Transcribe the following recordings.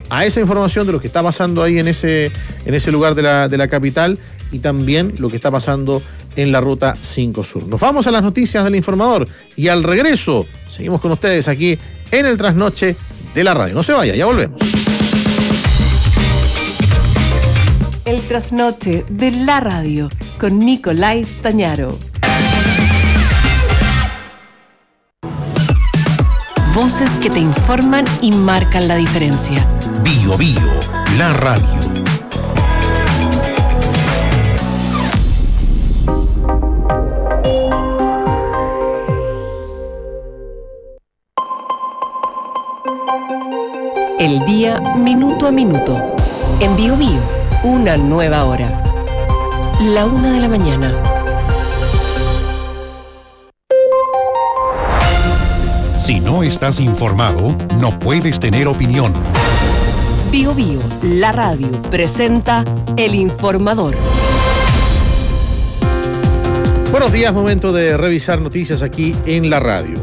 a esa información de lo que está pasando ahí en ese lugar de la capital y también lo que está pasando en la Ruta 5 Sur. Nos vamos a las noticias del Informador y al regreso seguimos con ustedes aquí en el Trasnoche de la Radio. No se vaya, ya volvemos. El Trasnoche de la Radio con Nicolás Tañaro. Voces que te informan y marcan la diferencia. Bio Bio, la radio. El día minuto a minuto. En Bio Bio, una nueva hora. 1:00 a.m. Si no estás informado, no puedes tener opinión. Bio Bio, la radio, presenta El Informador. Buenos días, momento de revisar noticias aquí en la radio.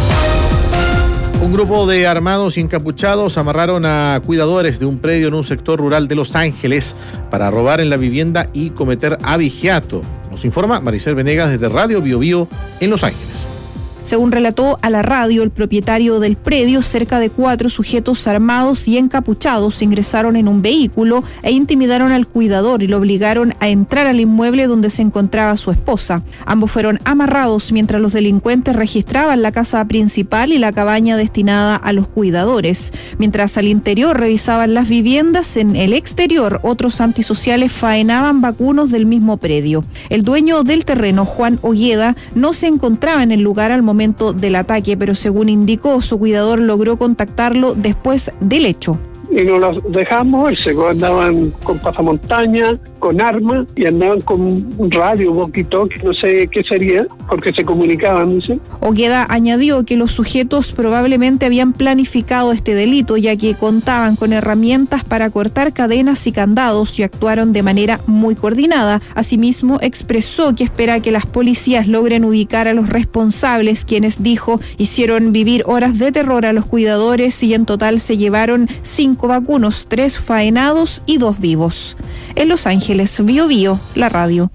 Un grupo de armados y encapuchados amarraron a cuidadores de un predio en un sector rural de Los Ángeles para robar en la vivienda y cometer abigeato. Nos informa Maricel Venegas desde Radio Bio Bio en Los Ángeles. Según relató a la radio el propietario del predio, cerca de 4 sujetos armados y encapuchados ingresaron en un vehículo e intimidaron al cuidador y lo obligaron a entrar al inmueble donde se encontraba su esposa. Ambos fueron amarrados mientras los delincuentes registraban la casa principal y la cabaña destinada a los cuidadores. Mientras al interior revisaban las viviendas, en el exterior otros antisociales faenaban vacunos del mismo predio. El dueño del terreno, Juan Ogueda, no se encontraba en el lugar al momento del ataque, pero según indicó, su cuidador logró contactarlo después del hecho. Y nos los dejamos, andaban con pasamontaña, con armas y andaban con un radio, boquito, que no sé qué sería, porque se comunicaban, ¿sí? Ogueda añadió que los sujetos probablemente habían planificado este delito, ya que contaban con herramientas para cortar cadenas y candados y actuaron de manera muy coordinada. Asimismo, expresó que espera que las policías logren ubicar a los responsables, quienes, dijo, hicieron vivir horas de terror a los cuidadores y en total se llevaron 5 vacunos, 3 faenados y 2 vivos. En Los Ángeles, Bio Bio, la radio.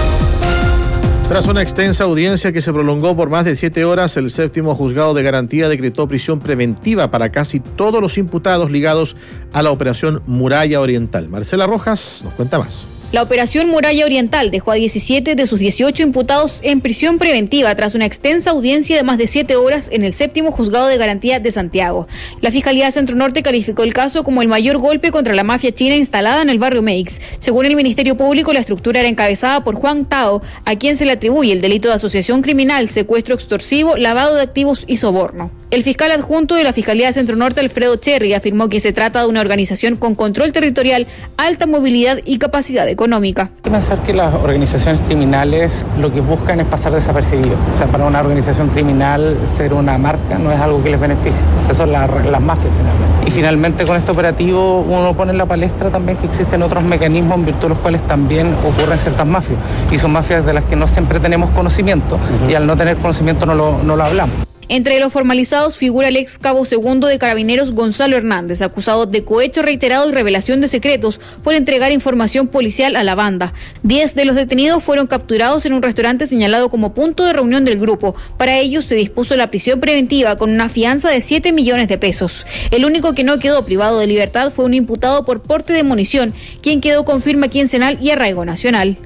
Tras una extensa audiencia que se prolongó por más de 7 horas, el séptimo juzgado de garantía decretó prisión preventiva para casi todos los imputados ligados a la operación Muralla Oriental. Marcela Rojas nos cuenta más. La operación Muralla Oriental dejó a 17 de sus 18 imputados en prisión preventiva tras una extensa audiencia de más de 7 horas en el séptimo juzgado de garantía de Santiago. La Fiscalía Centro Norte calificó el caso como el mayor golpe contra la mafia china instalada en el barrio Meix. Según el Ministerio Público, la estructura era encabezada por Juan Tao, a quien se le atribuye el delito de asociación criminal, secuestro extorsivo, lavado de activos y soborno. El fiscal adjunto de la Fiscalía Centro Norte, Alfredo Cherry, afirmó que se trata de una organización con control territorial, alta movilidad y capacidad económica. Hay que pensar que las organizaciones criminales lo que buscan es pasar desapercibidos. O sea, para una organización criminal ser una marca no es algo que les beneficie. O sea, son las mafias finalmente. Y finalmente con este operativo uno pone en la palestra también que existen otros mecanismos en virtud de los cuales también ocurren ciertas mafias. Y son mafias de las que no siempre tenemos conocimiento y al no tener conocimiento no lo hablamos. Entre los formalizados figura el ex cabo segundo de Carabineros Gonzalo Hernández, acusado de cohecho reiterado y revelación de secretos por entregar información policial a la banda. 10 de los detenidos fueron capturados en un restaurante señalado como punto de reunión del grupo. Para ellos se dispuso la prisión preventiva con una fianza de 7 millones de pesos. El único que no quedó privado de libertad fue un imputado por porte de munición, quien quedó con firma quincenal y arraigo nacional.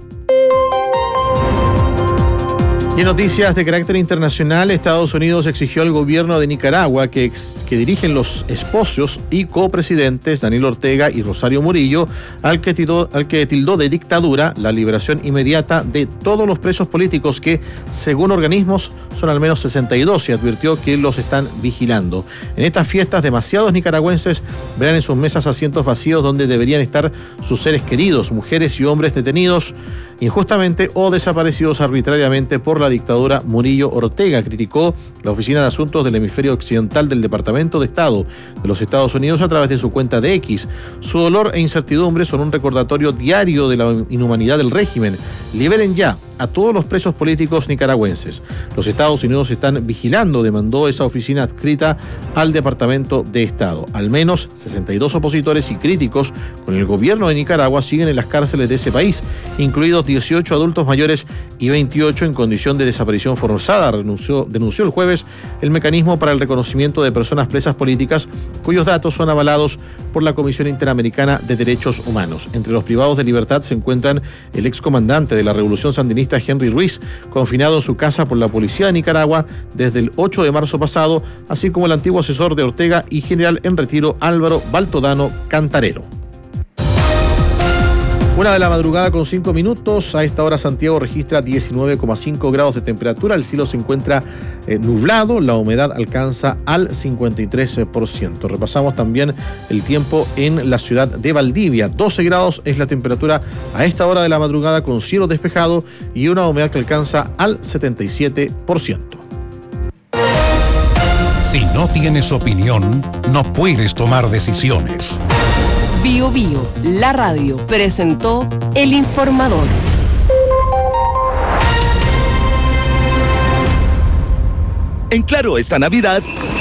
Y en noticias de carácter internacional, Estados Unidos exigió al gobierno de Nicaragua que dirigen los esposos y copresidentes Daniel Ortega y Rosario Murillo, al que tildó de dictadura la liberación inmediata de todos los presos políticos que, según organismos, son al menos 62 y advirtió que los están vigilando. En estas fiestas, demasiados nicaragüenses verán en sus mesas asientos vacíos donde deberían estar sus seres queridos, mujeres y hombres detenidos injustamente o desaparecidos arbitrariamente por la dictadura Murillo Ortega. Criticó la Oficina de Asuntos del Hemisferio Occidental del Departamento de Estado de los Estados Unidos a través de su cuenta de X. Su dolor e incertidumbre son un recordatorio diario de la inhumanidad del régimen. Liberen ya a todos los presos políticos nicaragüenses. Los Estados Unidos están vigilando, demandó esa oficina adscrita al Departamento de Estado. Al menos 62 opositores y críticos con el gobierno de Nicaragua siguen en las cárceles de ese país, incluidos 18 adultos mayores y 28 en condición de desaparición forzada, denunció el jueves el mecanismo para el reconocimiento de personas presas políticas cuyos datos son avalados por la Comisión Interamericana de Derechos Humanos. Entre los privados de libertad se encuentran el excomandante de la Revolución Sandinista Henry Ruiz, confinado en su casa por la policía de Nicaragua desde el 8 de marzo pasado, así como el antiguo asesor de Ortega y general en retiro Álvaro Baltodano Cantarero. 1:05 a.m. A esta hora Santiago registra 19,5 grados de temperatura. El cielo se encuentra nublado. La humedad alcanza al 53%. Repasamos también el tiempo en la ciudad de Valdivia. 12 grados es la temperatura a esta hora de la madrugada con cielo despejado y una humedad que alcanza al 77%. Si no tienes opinión, no puedes tomar decisiones. Bio Bio, la radio, presentó El Informador. En Claro esta Navidad,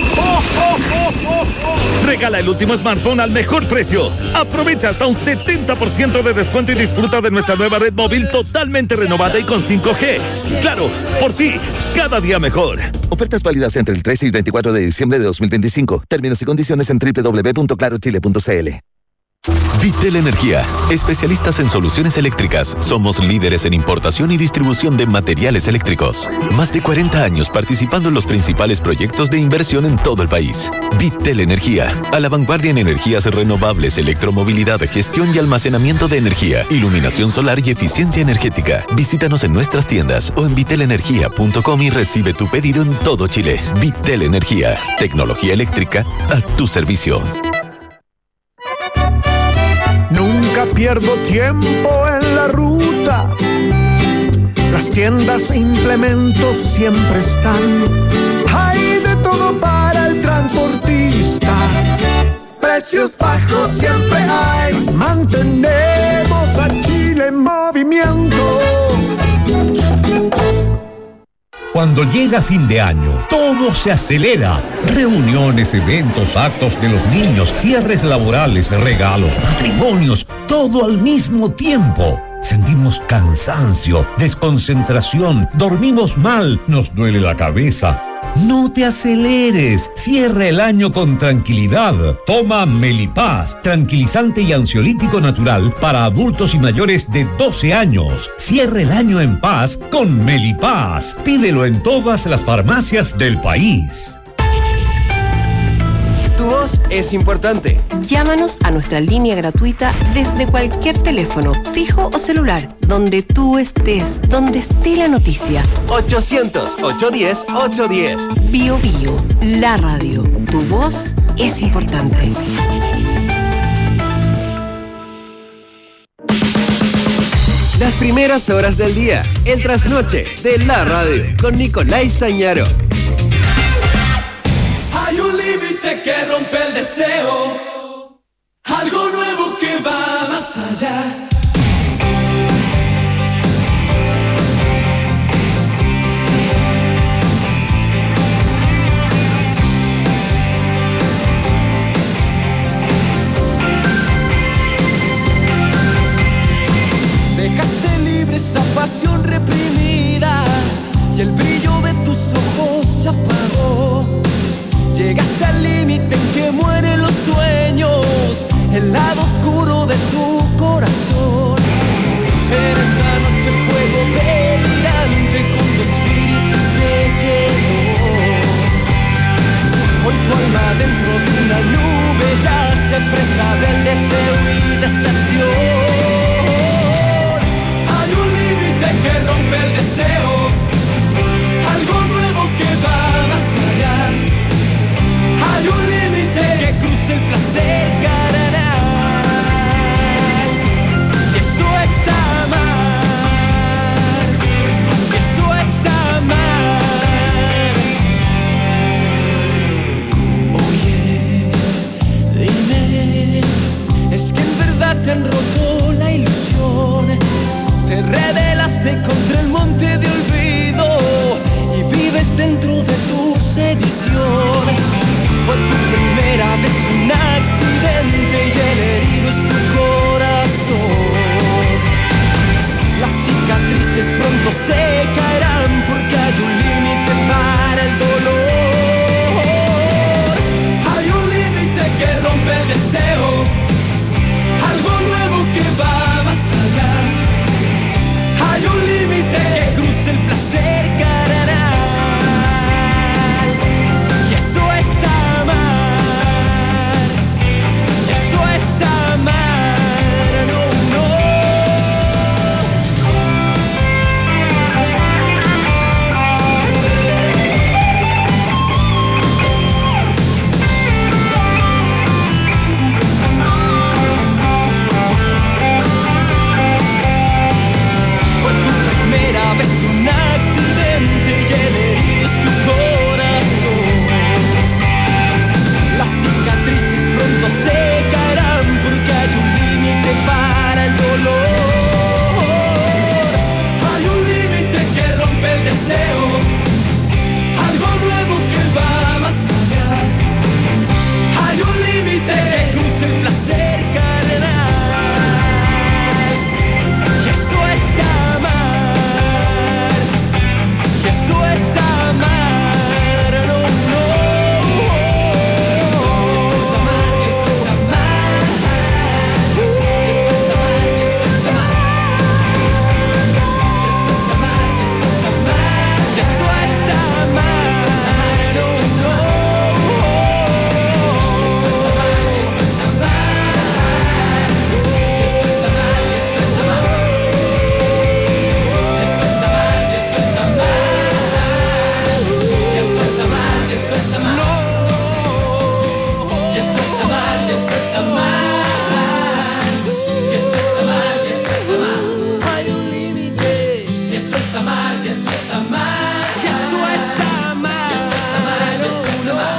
regala el último smartphone al mejor precio. Aprovecha hasta un 70% de descuento y disfruta de nuestra nueva red móvil totalmente renovada y con 5G. Claro, por ti, cada día mejor. Ofertas válidas entre el 13 y 24 de diciembre de 2025. Términos y condiciones en www.clarochile.cl. Vitel Energía, especialistas en soluciones eléctricas. Somos líderes en importación y distribución de materiales eléctricos. Más de 40 años participando en los principales proyectos de inversión en todo el país. Vitel Energía, a la vanguardia en energías renovables, electromovilidad, gestión y almacenamiento de energía, iluminación solar y eficiencia energética. Visítanos en nuestras tiendas o en vitelenergia.com y recibe tu pedido en todo Chile. Vitel Energía, tecnología eléctrica a tu servicio. Nunca pierdo tiempo en la ruta. Las tiendas e implementos siempre están. Hay de todo para el transportista. Precios bajos siempre hay. Mantenemos a Chile en movimiento. Cuando llega fin de año, todo se acelera. Reuniones, eventos, actos de los niños, cierres laborales, regalos, matrimonios, todo al mismo tiempo. Sentimos cansancio, desconcentración, dormimos mal, nos duele la cabeza. No te aceleres, cierra el año con tranquilidad. Toma Melipaz, tranquilizante y ansiolítico natural para adultos y mayores de 12 años. Cierra el año en paz con Melipaz. Pídelo en todas las farmacias del país. Tu voz es importante. Llámanos a nuestra línea gratuita desde cualquier teléfono, fijo o celular, donde tú estés, donde esté la noticia. 800-810-810. Bio Bio, la radio. Tu voz es importante. Las primeras horas del día, el trasnoche de la radio, con Nicolás Tañaro. Hay un límite que rompe el deseo, algo nuevo que va más allá. Dejaste libre esa pasión reprimida y el brillo de tus ojos se apagó. Llegaste al límite en que mueren los sueños, el lado oscuro de tu corazón. te han roto la ilusión. Te rebelaste contra el monte de olvido y vives dentro de tu sedición. Fue tu primera vez un accidente y el herido es tu corazón. Las cicatrices pronto se caerán porque hay un límite para el dolor. Hay un límite que rompe el deseo, algo nuevo que va más allá. Hay un límite que cruza el placer carnal. Y eso es amar. Y eso es amar. No, no. Fue tu primera vez un accidente y el herido es tu corazón. Las cicatrices pronto se caerán porque hay un límite para el dolor. Hay un límite que rompe el deseo, algo nuevo que va más allá. Hay un límite que cruza el placer carnal. Y eso es amar. Y eso es amar. No, no. Eso es amar, eso es amar. Eso es amar, eso es amar. Eso es amar, eso es amar. Y eso es amar. No, no. Eso es amar, eso es amar. Eso es amar, eso es amar. Eso es amar, eso es amar. Eso es amar, eso es amar. No. Y eso es amar, eso es amar. Y eso es amar, eso es amar. Hay un límite. Y eso es amar, y eso es amar. Y eso es amar. Y eso es amar, eso es amar.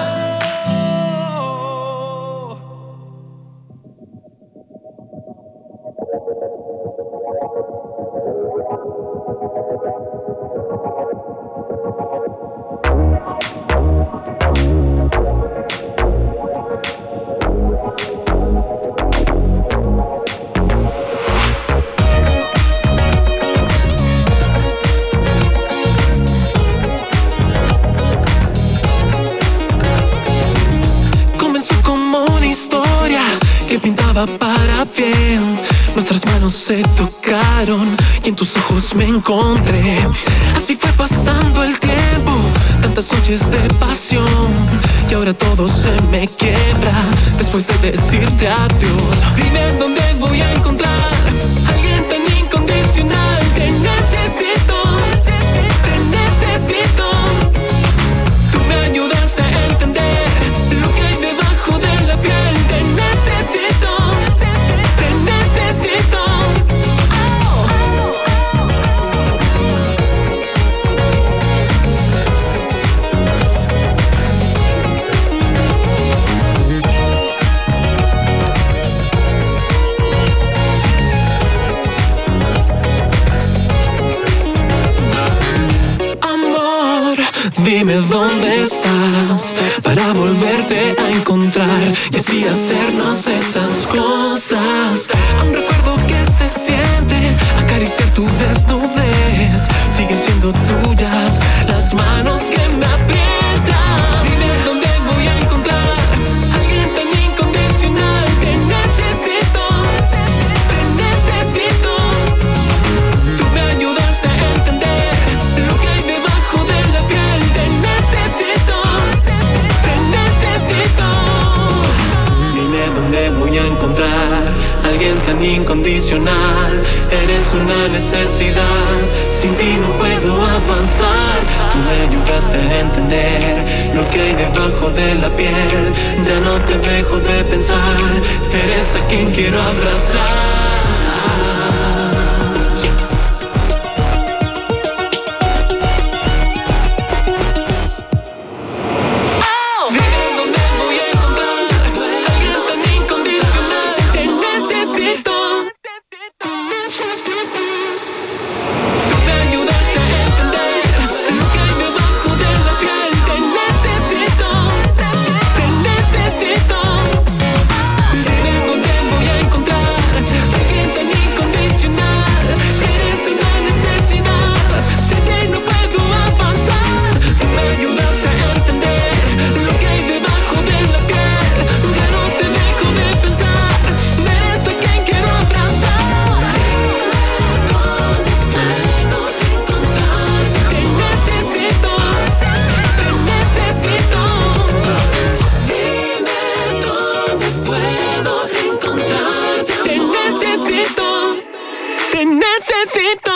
Comenzó como una historia que pintaba para bien. Nuestras manos se tocaron y en tus ojos me encontré. Así fue pasando el tiempo, tantas noches de pasión, y ahora todo se me quiebra después de decirte adiós. Dime dónde voy a encontrar alguien tan incondicional. Te necesito, te necesito. Tú me ayudaste a entender lo que hay debajo de la piel. Te necesito, te necesito. Oh. Amor, dime dónde estás para volverte a encontrar y así hacernos esas cosas. Aún recuerdo que se siente acariciar tu desnudez. Siguen siendo tuyas las manos que me aprietan. Dime dónde voy a encontrar alguien tan incondicional. Te necesito, te necesito. Tú me ayudaste a entender lo que hay debajo de la piel. Te necesito, te necesito. Dime dónde voy a encontrar alguien tan incondicional. Eres una necesidad, sin ti no puedo avanzar. Tú me ayudaste a entender lo que hay debajo de la piel. Ya no te dejo de pensar, eres a quien quiero abrazar. Dime dónde voy a encontrar alguien tan incondicional. Te necesito. necesito.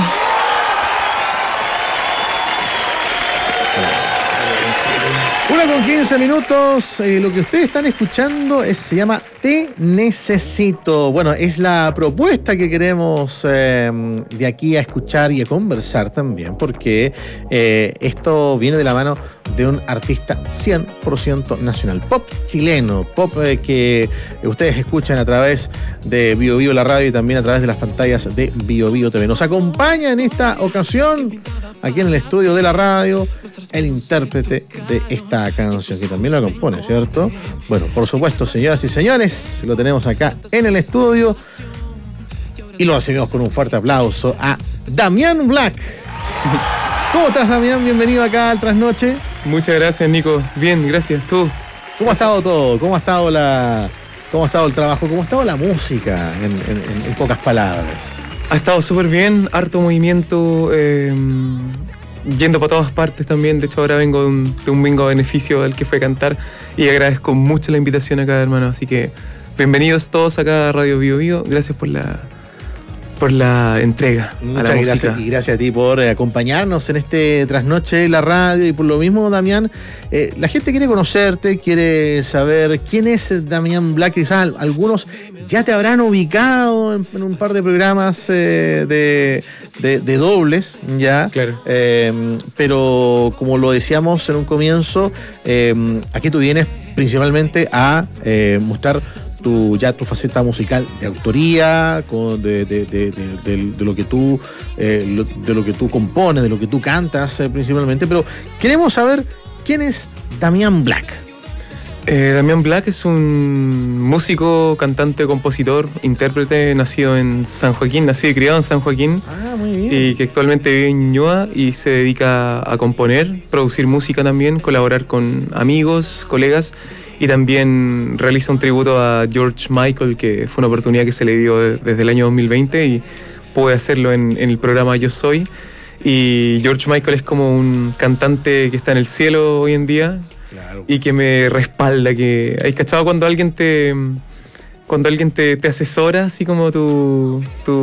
1:15. Lo que ustedes están escuchando se llama Te Necesito. Bueno, es la propuesta que queremos de aquí a escuchar y a conversar también, porque esto viene de la mano de un artista 100% nacional, pop chileno, pop que ustedes escuchan a través de Bio Bio la radio y también a través de las pantallas de Bio Bio TV. Nos acompaña en esta ocasión, aquí en el estudio de la radio, el intérprete de esta canción, que también la compone, ¿cierto? Bueno, por supuesto, señoras y señores, lo tenemos acá en el estudio y lo recibimos con un fuerte aplauso a Damián Black. ¿Cómo estás, Damián? Bienvenido acá al Trasnoche. Muchas gracias, Nico. Bien, gracias. ¿Tú? ¿Cómo ha estado todo? ¿Cómo ha estado el trabajo? ¿Cómo ha estado la música, en pocas palabras? Ha estado súper bien, harto movimiento, yendo para todas partes también. De hecho, ahora vengo de un bingo a beneficio al que fue a cantar y agradezco mucho la invitación acá, hermano. Así que bienvenidos todos acá a Radio Bio Bio. Gracias por la entrega. Muchas gracias, y gracias a ti por acompañarnos en este Trasnoche de la radio. Y por lo mismo, Damián, la gente quiere conocerte, quiere saber quién es Damián Black. Quizás algunos ya te habrán ubicado en un par de programas de dobles, ya. Claro. Pero como lo decíamos en un comienzo, aquí tú vienes principalmente a mostrar tu faceta musical de autoría, de lo que tú compones, de lo que tú cantas principalmente, pero queremos saber quién es Damián Black. Damián Black es un músico, cantante, compositor, intérprete, nacido y criado en San Joaquín. Muy bien. Y que actualmente vive en Ñuñoa y se dedica a componer, producir música también, colaborar con amigos, colegas. Y también realiza un tributo a George Michael, que fue una oportunidad que se le dio desde el año 2020 y pude hacerlo en el programa Yo Soy. Y George Michael es como un cantante que está en el cielo hoy en día. Claro. Y que me respalda. ¿Hay cachado cuando alguien te asesora, así como tu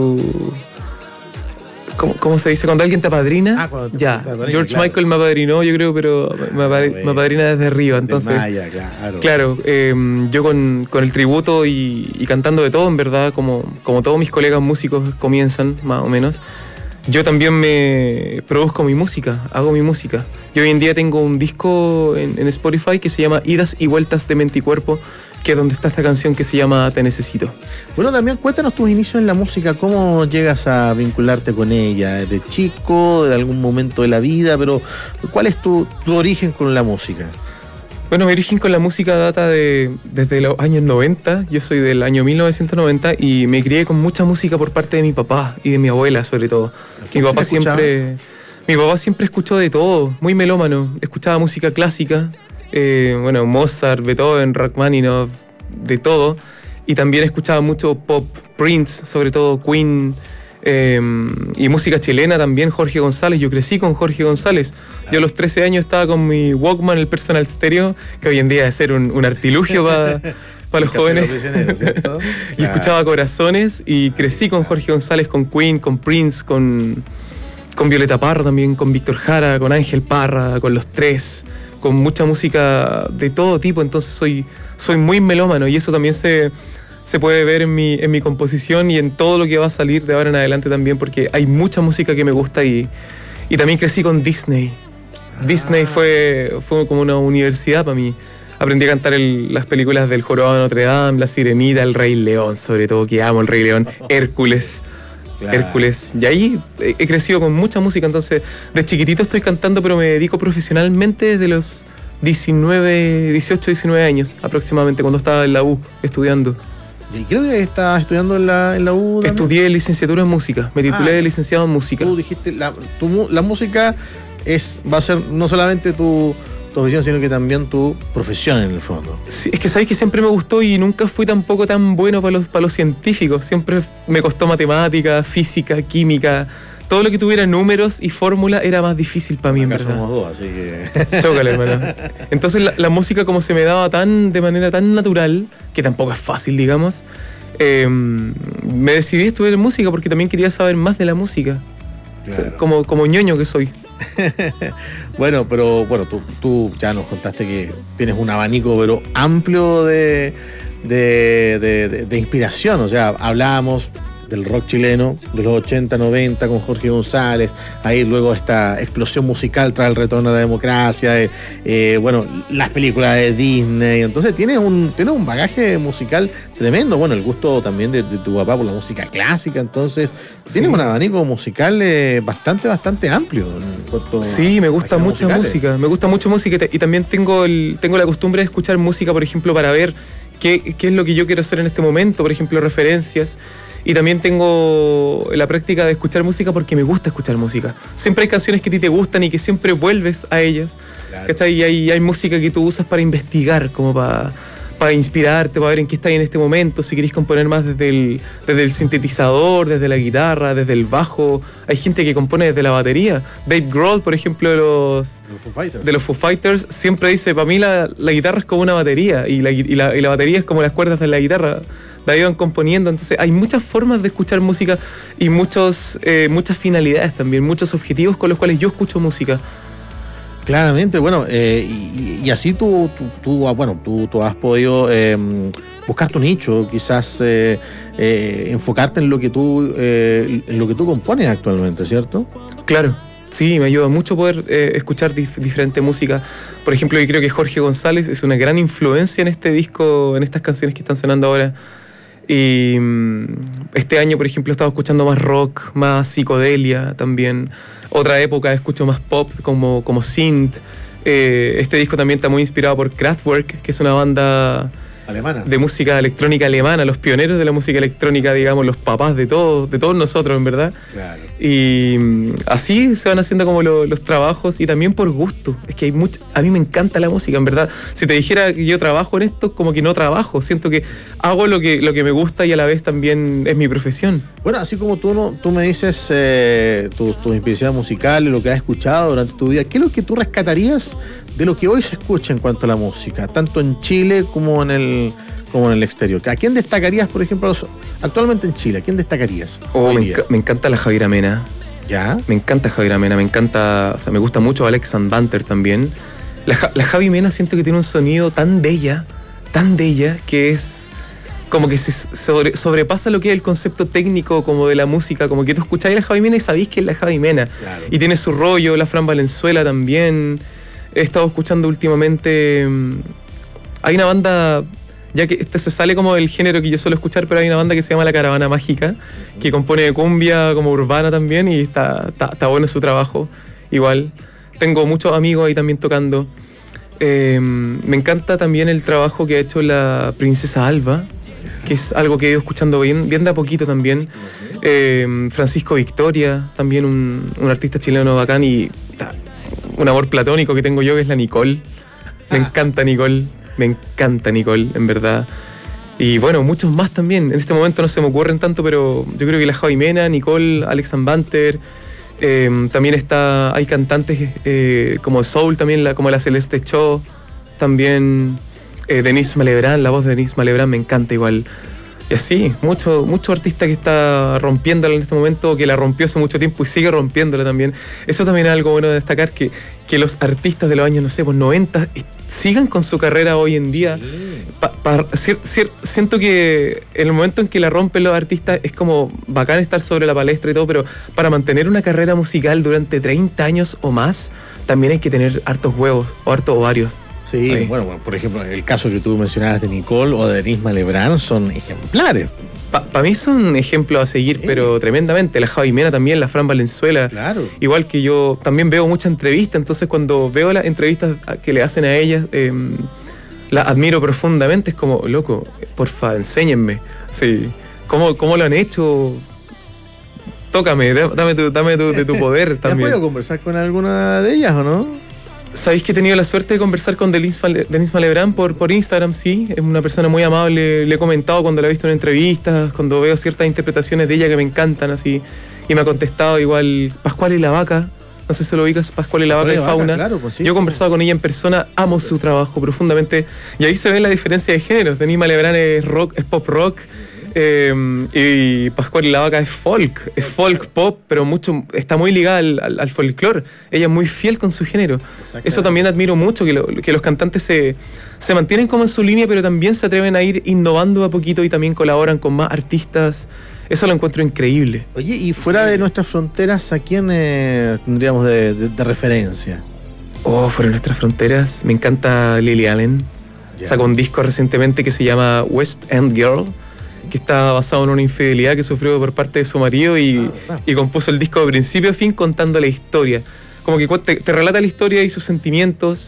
¿Cómo se dice? Cuando alguien te apadrina. George claro. Michael me apadrinó, yo creo, pero me apadrina desde arriba. Entonces, Maya, claro. Yo con el tributo y cantando de todo, en verdad, como todos mis colegas músicos comienzan, más o menos, yo también me produzco mi música, hago mi música. Yo hoy en día tengo un disco en Spotify que se llama Idas y Vueltas de Mente y Cuerpo, que es donde está esta canción que se llama Te Necesito. Bueno, también cuéntanos tus inicios en la música, cómo llegas a vincularte con ella, de chico, de algún momento de la vida, pero ¿cuál es tu origen con la música? Bueno, mi origen con la música data desde los años 90, yo soy del año 1990 y me crié con mucha música por parte de mi papá y de mi abuela sobre todo. Mi papá siempre escuchó de todo, muy melómano, escuchaba música clásica, Mozart, Beethoven, Rachmaninoff, de todo, y también escuchaba mucho pop, Prince, sobre todo Queen, y música chilena también, Jorge González. Yo crecí con Jorge González. Yo a los 13 años estaba con mi Walkman, el Personal Stereo, que hoy en día debe ser un artilugio para los jóvenes. Y escuchaba Corazones y crecí con Jorge González, con Queen, con Prince, con Violeta Parra también, con Víctor Jara, con Ángel Parra, con Los Tres, con mucha música de todo tipo. Entonces soy muy melómano y eso también se puede ver en mi composición y en todo lo que va a salir de ahora en adelante también, porque hay mucha música que me gusta y también crecí con Disney. Disney fue como una universidad para mí. Aprendí a cantar las películas del Jorobado de Notre Dame, La Sirenita, El Rey León, sobre todo, que amo El Rey León, Hércules. Claro. Hércules. Y ahí he crecido con mucha música, entonces de chiquitito estoy cantando, pero me dedico profesionalmente desde los 18, 19 años aproximadamente, cuando estaba en la U estudiando. Y creo que estabas estudiando en la U también. Estudié licenciatura en música, me titulé de licenciado en música. Tú dijiste, la música va a ser no solamente tu afición, sino que también tu profesión en el fondo. Sí, es que sabes que siempre me gustó y nunca fui tampoco tan bueno para los científicos. Siempre me costó matemática, física, química. Todo lo que tuviera números y fórmula era más difícil para mí, en verdad. Somos dos, así que... Chócale, hermano. Entonces la música, como se me daba de manera tan natural, que tampoco es fácil, digamos, me decidí a estudiar música porque también quería saber más de la música. Claro. O sea, como ñoño que soy. Bueno, pero tú ya nos contaste que tienes un abanico pero amplio de inspiración. O sea, hablábamos del rock chileno de los 80, 90 con Jorge González, ahí luego esta explosión musical tras el retorno a la democracia, las películas de Disney. Entonces tienes un bagaje musical tremendo. Bueno, el gusto también de tu papá por la música clásica. Entonces tienes un abanico musical bastante amplio en cuanto sí, me gusta mucha música, me gusta mucho música y también tengo la costumbre de escuchar música, por ejemplo, para ver qué es lo que yo quiero hacer en este momento, por ejemplo, referencias. Y también tengo la práctica de escuchar música porque me gusta escuchar música. Siempre hay canciones que a ti te gustan y que siempre vuelves a ellas. Claro. ¿Cachai? Y hay música que tú usas para investigar, como para inspirarte, para ver en qué estás en este momento, si querés componer más desde el sintetizador, desde la guitarra, desde el bajo. Hay gente que compone desde la batería. Dave Grohl, por ejemplo, de los Foo Fighters, siempre dice, para mí la guitarra es como una batería y la batería es como las cuerdas de la guitarra. La iban componiendo. Entonces hay muchas formas de escuchar música y muchas finalidades también, muchos objetivos con los cuales yo escucho música. Claramente, bueno, y así tú has podido buscar tu nicho, quizás enfocarte en lo que tú compones actualmente, ¿cierto? Claro. Sí, me ayuda mucho poder escuchar diferente música. Por ejemplo, yo creo que Jorge González es una gran influencia en este disco, en estas canciones que están sonando ahora. Y este año, por ejemplo, he estado escuchando más rock, más psicodelia también. Otra época escucho más pop, como synth. Este disco también está muy inspirado por Kraftwerk, que es una banda alemana de música electrónica alemana, los pioneros de la música electrónica, digamos, los papás de todos nosotros, en verdad. Claro. Y así se van haciendo como los trabajos y también por gusto. Es que a mí me encanta la música, en verdad. Si te dijera que yo trabajo en esto, como que no trabajo. Siento que hago lo que me gusta y a la vez también es mi profesión. Bueno, así como tú me dices tus inspiraciones musicales, lo que has escuchado durante tu vida, ¿qué es lo que tú rescatarías de lo que hoy se escucha en cuanto a la música, tanto en Chile como en el exterior? ¿A quién destacarías, por ejemplo, actualmente en Chile? ¿A quién destacarías? Me encanta la Javiera Mena. ¿Ya? Me encanta Javiera Mena, me gusta mucho Alex and Banter también. La Javi Mena siento que tiene un sonido tan bella, que es como que se sobrepasa lo que es el concepto técnico como de la música, como que tú escucháis la Javi Mena y sabéis que es la Javi Mena. Claro. Y tiene su rollo, la Fran Valenzuela también. He estado escuchando últimamente, hay una banda, ya que se sale como del género que yo suelo escuchar, pero hay una banda que se llama La Caravana Mágica, que compone cumbia como urbana también y está bueno su trabajo. Igual, tengo muchos amigos ahí también tocando. Me encanta también el trabajo que ha hecho la Princesa Alba, que es algo que he ido escuchando bien de a poquito también. Francisco Victoria, también un artista chileno bacán y un amor platónico que tengo yo, que es la Nicole. Me encanta Nicole, en verdad. Y bueno, muchos más también. En este momento no se me ocurren tanto, pero yo creo que la Javi Mena, Nicole, Alex and Banter. También hay cantantes como Soul, también como la Celeste Cho. También Denise Malebrán, la voz de Denise Malebrán me encanta igual. Y así, mucho artista que está rompiéndola en este momento, que la rompió hace mucho tiempo y sigue rompiéndola también. Eso también es algo bueno de destacar, que los artistas de los años, no sé, pues 90 sigan con su carrera hoy en día. Siento que en el momento en que la rompen los artistas es como bacán estar sobre la palestra y todo, pero para mantener una carrera musical durante 30 años o más, también hay que tener hartos huevos o hartos ovarios. Sí, ahí. Bueno, por ejemplo, el caso que tú mencionabas de Nicole o de Denise Malebrán son ejemplares. Para mí son ejemplos a seguir, pero tremendamente. La Javi Mena también, la Fran Valenzuela. Claro. Igual que yo también veo muchas entrevistas, entonces cuando veo las entrevistas que le hacen a ellas, las admiro profundamente. Es como, loco, porfa, enséñenme. Sí. ¿Cómo lo han hecho? Tócame, dame de tu poder también. ¿Has podido conversar con alguna de ellas o no? Sabéis que he tenido la suerte de conversar con Denise Malebrán por Instagram, sí. Es una persona muy amable. Le he comentado cuando la he visto en entrevistas, cuando veo ciertas interpretaciones de ella que me encantan, así. Y me ha contestado igual Pascual y la Vaca. No sé si lo ubicas, Pascual y la Vaca y Fauna. Claro, pues sí, yo he conversado con ella en persona, amo su trabajo profundamente. Y ahí se ve la diferencia de géneros. Denise Malebrán es pop rock. Y Pascual y la Vaca es folk pop, pero está muy ligada al folclore. Ella es muy fiel con su género. Eso también admiro mucho, que los cantantes se mantienen como en su línea, pero también se atreven a ir innovando a poquito y también colaboran con más artistas. Eso lo encuentro increíble. Oye, y fuera de nuestras fronteras, ¿a quién tendríamos de referencia? Fuera de nuestras fronteras, me encanta Lily Allen. Sacó un disco recientemente que se llama West End Girl, que está basado en una infidelidad que sufrió por parte de su marido y compuso el disco de principio a fin contando la historia. Como que te relata la historia y sus sentimientos.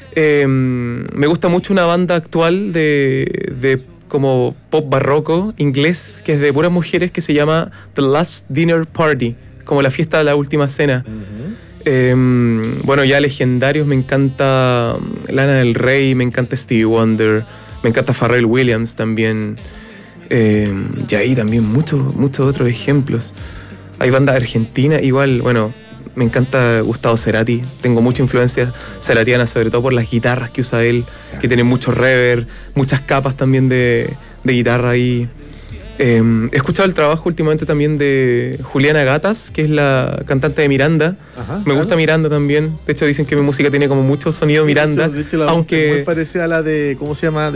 Me gusta mucho una banda actual de como pop barroco inglés, que es de puras mujeres, que se llama The Last Dinner Party, como la fiesta de la última cena. Bueno, ya legendarios, me encanta Lana del Rey, me encanta Stevie Wonder, me encanta Pharrell Williams también. Y ahí también muchos otros ejemplos. Hay bandas argentinas, igual, bueno, me encanta Gustavo Cerati. Tengo mucha influencia ceratiana, sobre todo por las guitarras que usa él, que tienen mucho reverb, muchas capas también de guitarra ahí. He escuchado el trabajo últimamente también de Juliana Gatas, que es la cantante de Miranda. Me gusta Miranda también. De hecho, dicen que mi música tiene como mucho sonido Miranda. De hecho, la aunque voz muy parecida a la de, ¿cómo se llama?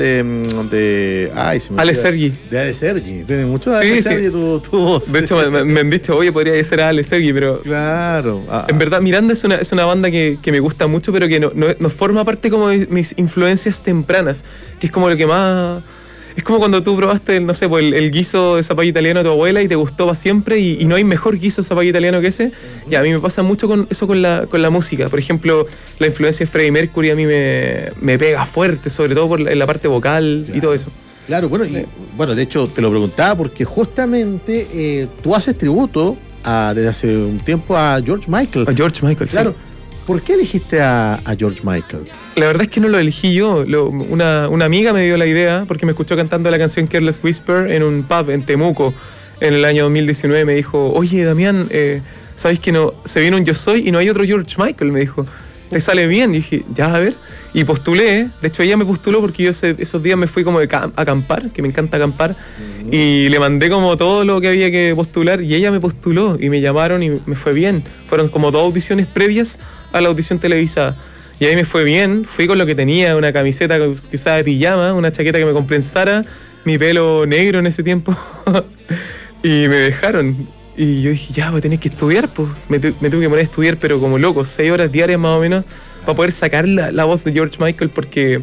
Ale Sergi. De Ale Sergi. Tiene mucho de Ale Sergi tu voz. De hecho, me han dicho, oye, podría ser Ale Sergi, pero... Claro. En verdad, Miranda es una banda que me gusta mucho, pero que no forma parte como de mis influencias tempranas, que es como lo que más... Es como cuando tú probaste, no sé, pues el guiso de zapallo italiano de tu abuela y te gustó para siempre y no hay mejor guiso de zapallo italiano que ese. Y a mí me pasa mucho con eso con la música. Por ejemplo, la influencia de Freddie Mercury a mí me pega fuerte, sobre todo en la parte vocal y todo eso. Claro, bueno, sí. Bueno, de hecho te lo preguntaba porque justamente tú haces tributo desde hace un tiempo a George Michael. A George Michael, claro. Sí. ¿Por qué elegiste a George Michael? La verdad es que no lo elegí yo. Una amiga me dio la idea porque me escuchó cantando la canción Careless Whisper en un pub en Temuco en el año 2019. Me dijo, oye, Damián, ¿sabes que no se viene un Yo Soy y no hay otro George Michael? Me dijo, ¿te sale bien? Y dije, ya, a ver. Y postulé. De hecho, ella me postuló porque yo esos días me fui como a acampar, que me encanta acampar. Y le mandé como todo lo que había que postular y ella me postuló y me llamaron y me fue bien. Fueron como 2 audiciones previas a la audición televisada. Y ahí me fue bien, fui con lo que tenía, una camiseta que usaba de pijama, una chaqueta que me compré en Zara, mi pelo negro en ese tiempo. Y me dejaron. Y yo dije, ya, voy a tener que estudiar, pues. Me tuve que poner a estudiar, pero como loco, 6 horas diarias más o menos, para poder sacar la voz de George Michael, porque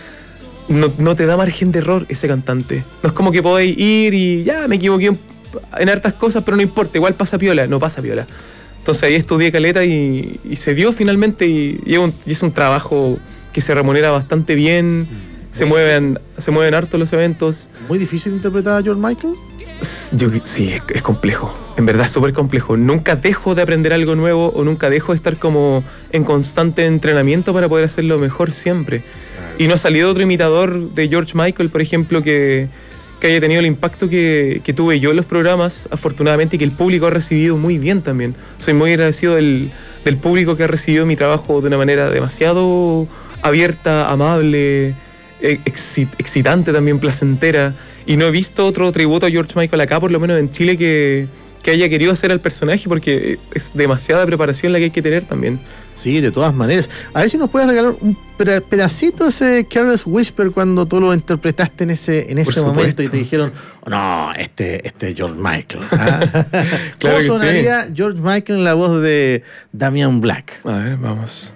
no te da margen de error ese cantante. No es como que podéis ir y ya, me equivoqué en hartas cosas, pero no importa, igual pasa piola. No pasa piola. Entonces ahí estudié caleta y se dio finalmente y es un trabajo que se remunera bastante bien, se mueven harto los eventos. ¿Muy difícil interpretar a George Michael? Sí, es complejo, en verdad es súper complejo. Nunca dejo de aprender algo nuevo o nunca dejo de estar como en constante entrenamiento para poder hacerlo mejor siempre. Y no ha salido otro imitador de George Michael, por ejemplo, que haya tenido el impacto que tuve yo en los programas, afortunadamente, y que el público ha recibido muy bien también. Soy muy agradecido del público que ha recibido mi trabajo de una manera demasiado abierta, amable, excitante también, placentera. Y no he visto otro tributo a George Michael acá, por lo menos en Chile, que haya querido hacer al personaje, porque es demasiada preparación la que hay que tener también. Sí, de todas maneras. A ver si nos puedes regalar un pedacito de ese Careless Whisper cuando tú lo interpretaste en ese momento y te dijeron, oh, no, este es George Michael. ¿Ah? Claro. ¿Cómo sonaría George Michael en la voz de Damian Black? A ver, vamos.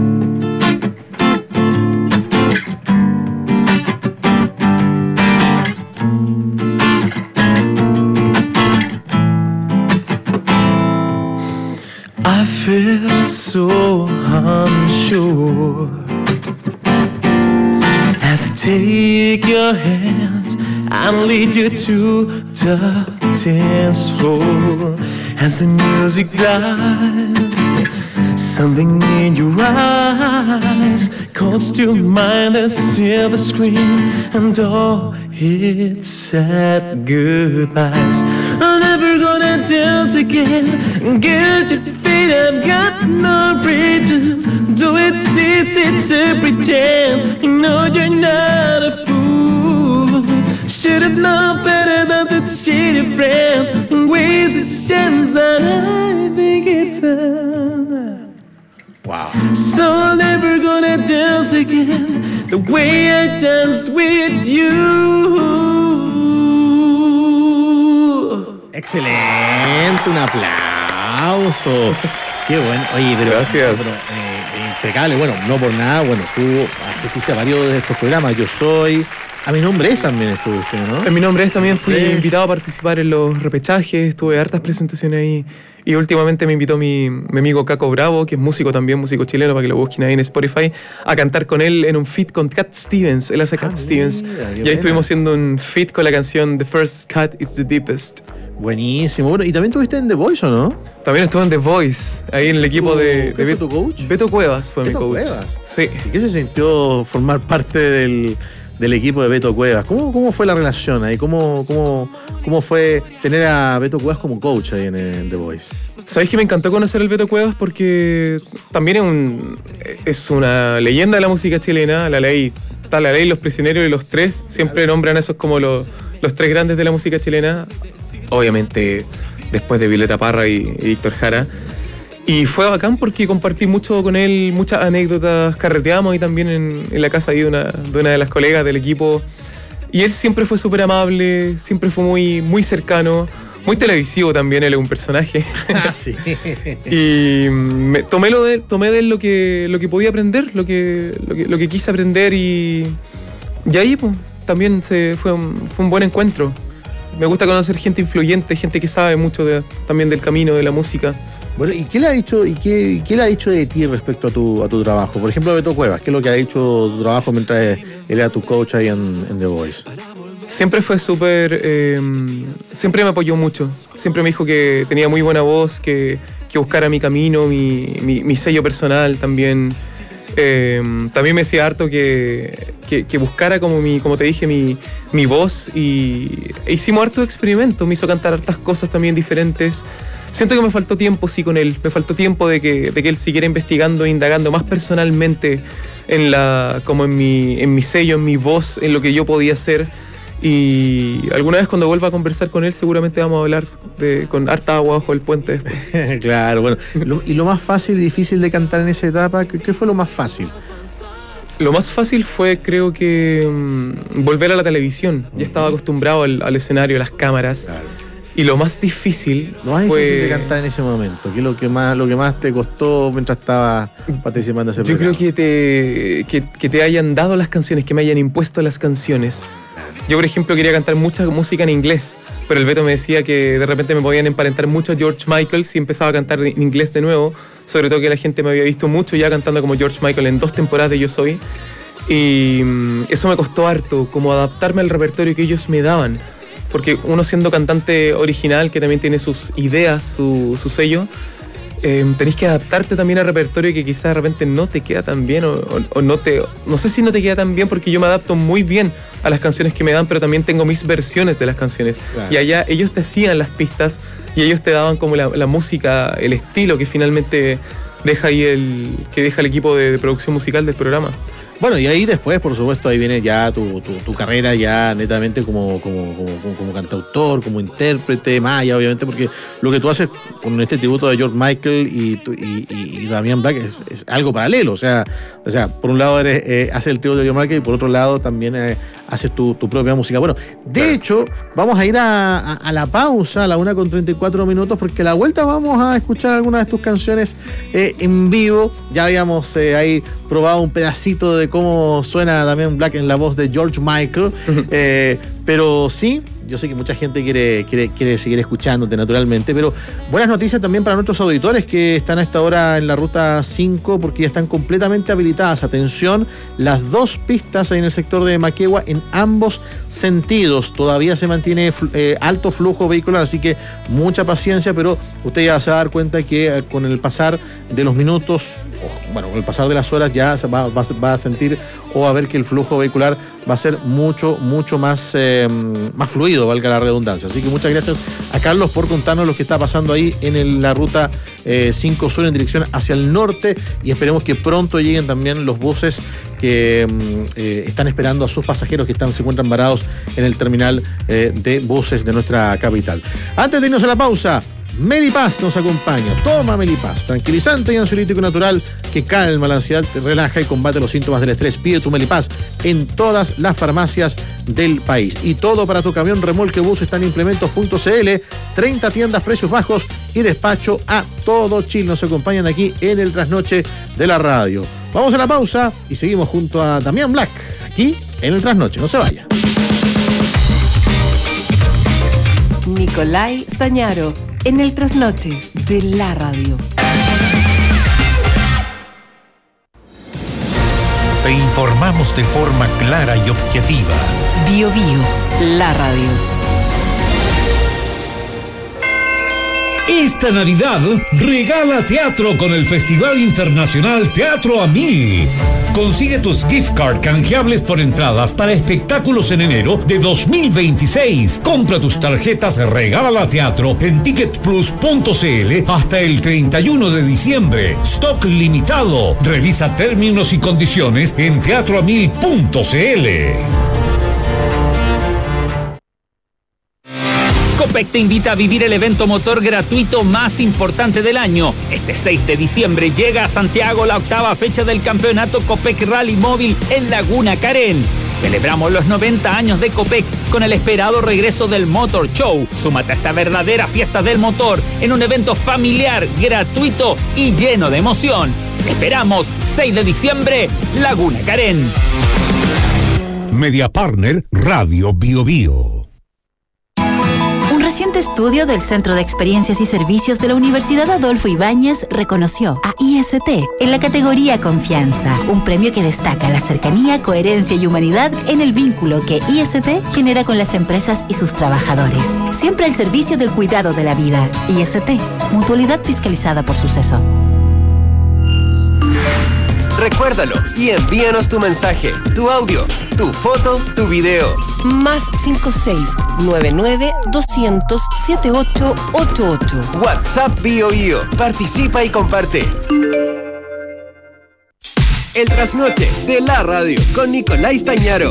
I feel so unsure as I take your hand and lead you to the dance floor. As the music dies, something in your eyes calls to mind the silver screen and all its sad goodbyes. I'm never gonna dance again. Get your feet up, got no reason. Do it's easy to pretend. You know you're not a fool. Should've known better than to shady friends and wasted chance that I've been given. Wow. So I'm never gonna dance again the way I danced with you. Excelente, un aplauso. Qué bueno. Oye, pero gracias. Pero, impecable. Bueno, no por nada. Bueno, tú asististe a varios de estos programas. Yo soy. A mi nombre es también estuviste, ¿no? En mi nombre es también fui invitado a participar en los repechajes. Tuve hartas presentaciones ahí. Y últimamente me invitó mi amigo Caco Bravo, que es músico también, músico chileno, para que lo busquen ahí en Spotify, a cantar con él en un feat con Cat Stevens. Él hace Cat Stevens. Y ahí estuvimos haciendo un feat con la canción The First Cut is the Deepest. Buenísimo. Bueno, y también estuviste en The Voice, ¿o no? También estuve en The Voice, ahí en el equipo de ¿Qué fue tu coach? Beto Cuevas fue mi coach. Cuevas. Sí. ¿Y qué se sintió formar parte del equipo de Beto Cuevas? ¿Cómo fue la relación ahí? ¿Cómo fue tener a Beto Cuevas como coach ahí en The Voice? Sabéis que me encantó conocer al Beto Cuevas porque también es una leyenda de la música chilena. La Ley, Los Prisioneros y Los Tres siempre nombran a esos como los tres grandes de la música chilena. Obviamente después de Violeta Parra y Víctor Jara. Y fue bacán porque compartí mucho con él, muchas anécdotas, carreteamos y también en la casa ahí de una de las colegas del equipo. Y él siempre fue súper amable, siempre fue muy, muy cercano, muy televisivo también, él es un personaje. Ah, sí. Y tomé de él lo que podía aprender, lo que quise aprender y ahí pues, también fue un buen encuentro. Me gusta conocer gente influyente, gente que sabe mucho también del camino de la música. Bueno, ¿y qué le ha dicho de ti respecto a tu trabajo? Por ejemplo, Beto Cuevas, ¿qué es lo que ha dicho tu trabajo mientras él era tu coach ahí en The Voice? Siempre fue siempre me apoyó mucho. Siempre me dijo que tenía muy buena voz, que buscara mi camino, mi sello personal también. También me decía harto que buscara como te dije, mi voz y hicimos harto experimento, me hizo cantar hartas cosas también diferentes. Siento que me faltó tiempo, sí, con él. Me faltó tiempo de que él siguiera investigando e indagando más personalmente en mi sello, en mi voz, en lo que yo podía hacer. Y alguna vez cuando vuelva a conversar con él seguramente vamos a hablar con harta agua bajo el puente después. Claro, bueno. ¿Y lo más fácil y difícil de cantar en esa etapa? ¿Qué fue lo más fácil? Lo más fácil fue, creo que, volver a la televisión. Ya estaba acostumbrado al escenario, a las cámaras. Claro. Y lo más difícil fue de cantar en ese momento. ¿Qué es lo que más te costó mientras estabas participando en ese programa? Yo creo que te hayan dado las canciones, que me hayan impuesto las canciones. Yo, por ejemplo, quería cantar mucha música en inglés, pero el Beto me decía que de repente me podían emparentar mucho a George Michael si empezaba a cantar en inglés de nuevo, sobre todo que la gente me había visto mucho ya cantando como George Michael en 2 temporadas de Yo Soy, y eso me costó harto, como adaptarme al repertorio que ellos me daban, porque uno siendo cantante original, que también tiene sus ideas, su sello, tenés que adaptarte también al repertorio que quizás de repente no te queda tan bien o no sé si no te queda tan bien, porque yo me adapto muy bien a las canciones que me dan, pero también tengo mis versiones de las canciones. Claro. Y allá ellos te hacían las pistas y ellos te daban como la música, el estilo que finalmente deja ahí el equipo de producción musical del programa. Bueno, y ahí después, por supuesto, ahí viene ya tu carrera ya netamente como cantautor, como intérprete, maya, obviamente, porque lo que tú haces con este tributo de George Michael y Damián Black es algo paralelo. O sea, por un lado haces el tributo de George Michael y por otro lado también haces tu propia música. Bueno, de hecho, vamos a ir a la pausa, a la 1:34, porque a la vuelta vamos a escuchar algunas de tus canciones en vivo. Ya habíamos ahí probado un pedacito de cómo suena Damián Black en la voz de George Michael, pero sí, yo sé que mucha gente quiere seguir escuchándote naturalmente, pero buenas noticias también para nuestros auditores que están a esta hora en la ruta 5 porque ya están completamente habilitadas. Atención, las 2 pistas ahí en el sector de Maquegua en ambos sentidos. Todavía se mantiene alto flujo vehicular, así que mucha paciencia, pero usted ya se va a dar cuenta que con el pasar de los minutos con el pasar de las horas ya va a sentir o a ver que el flujo vehicular va a ser mucho más fluido, valga la redundancia. Así que muchas gracias a Carlos por contarnos lo que está pasando ahí en la ruta 5 Sur en dirección hacia el norte, y esperemos que pronto lleguen también los buses que están esperando a sus pasajeros que se encuentran varados en el terminal de buses de nuestra capital. Antes de irnos a la pausa, Melipaz nos acompaña. Toma Melipaz, tranquilizante y ansiolítico natural que calma la ansiedad, relaja y combate los síntomas del estrés. Pide tu Melipaz en todas las farmacias del país. Y todo para tu camión, remolque, bus está en implementos.cl. 30 tiendas, precios bajos y despacho a todo Chile. Nos acompañan aquí en el Trasnoche de la radio. Vamos a la pausa y seguimos junto a Damián Black aquí en el Trasnoche. No se vaya. Nicolai Stañaro en el Trasnoche de la radio. Te informamos de forma clara y objetiva. Bio Bio, la radio. Esta Navidad regala teatro con el Festival Internacional Teatro a 1000. Consigue tus gift card canjeables por entradas para espectáculos en enero de 2026. Compra tus tarjetas Regala Teatro en ticketplus.cl hasta el 31 de diciembre. Stock limitado. Revisa términos y condiciones en teatroamil.cl. Copec te invita a vivir el evento motor gratuito más importante del año. Este 6 de diciembre llega a Santiago la 8ª fecha del campeonato Copec Rally Móvil en Laguna Carén. Celebramos los 90 años de Copec con el esperado regreso del Motor Show. Súmate a esta verdadera fiesta del motor en un evento familiar, gratuito y lleno de emoción. Te esperamos 6 de diciembre, Laguna Carén. Media Partner Radio Bio Bio. Un reciente estudio del Centro de Experiencias y Servicios de la Universidad Adolfo Ibáñez reconoció a IST en la categoría Confianza, un premio que destaca la cercanía, coherencia y humanidad en el vínculo que IST genera con las empresas y sus trabajadores. Siempre al servicio del cuidado de la vida. IST, mutualidad fiscalizada por Suceso. Recuérdalo y envíanos tu mensaje, tu audio, tu foto, tu video. Más 56-99-200-7888. WhatsApp Bio Bio. Participa y comparte. El Trasnoche de la radio con Nicolai Stañaro.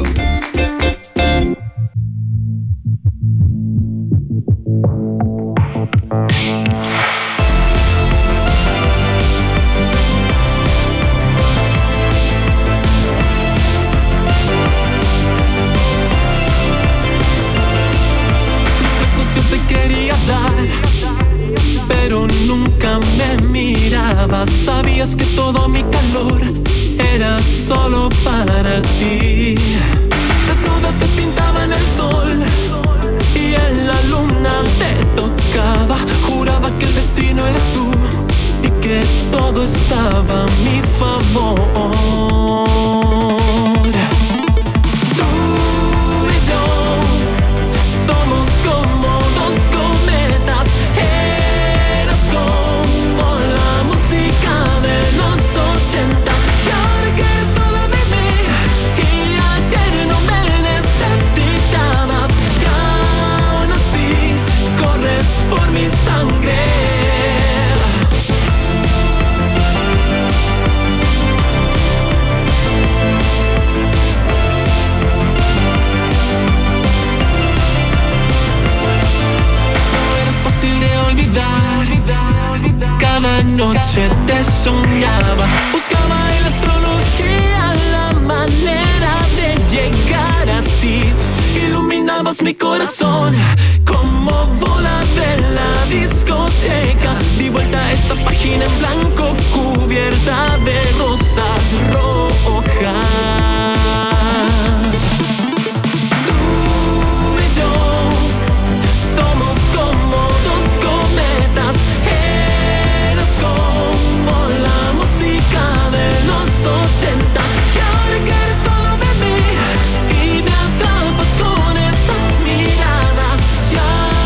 Pero nunca me mirabas. Sabías que todo mi calor era solo para ti. Desnuda te pintaba en el sol y en la luna te tocaba. Juraba que el destino eras tú y que todo estaba a mi favor. Cada noche te soñaba, buscaba en la astrología la manera de llegar a ti. Iluminabas mi corazón como bola de la discoteca. Di vuelta a esta página en blanco cubierta de rosas rojas. Yeah.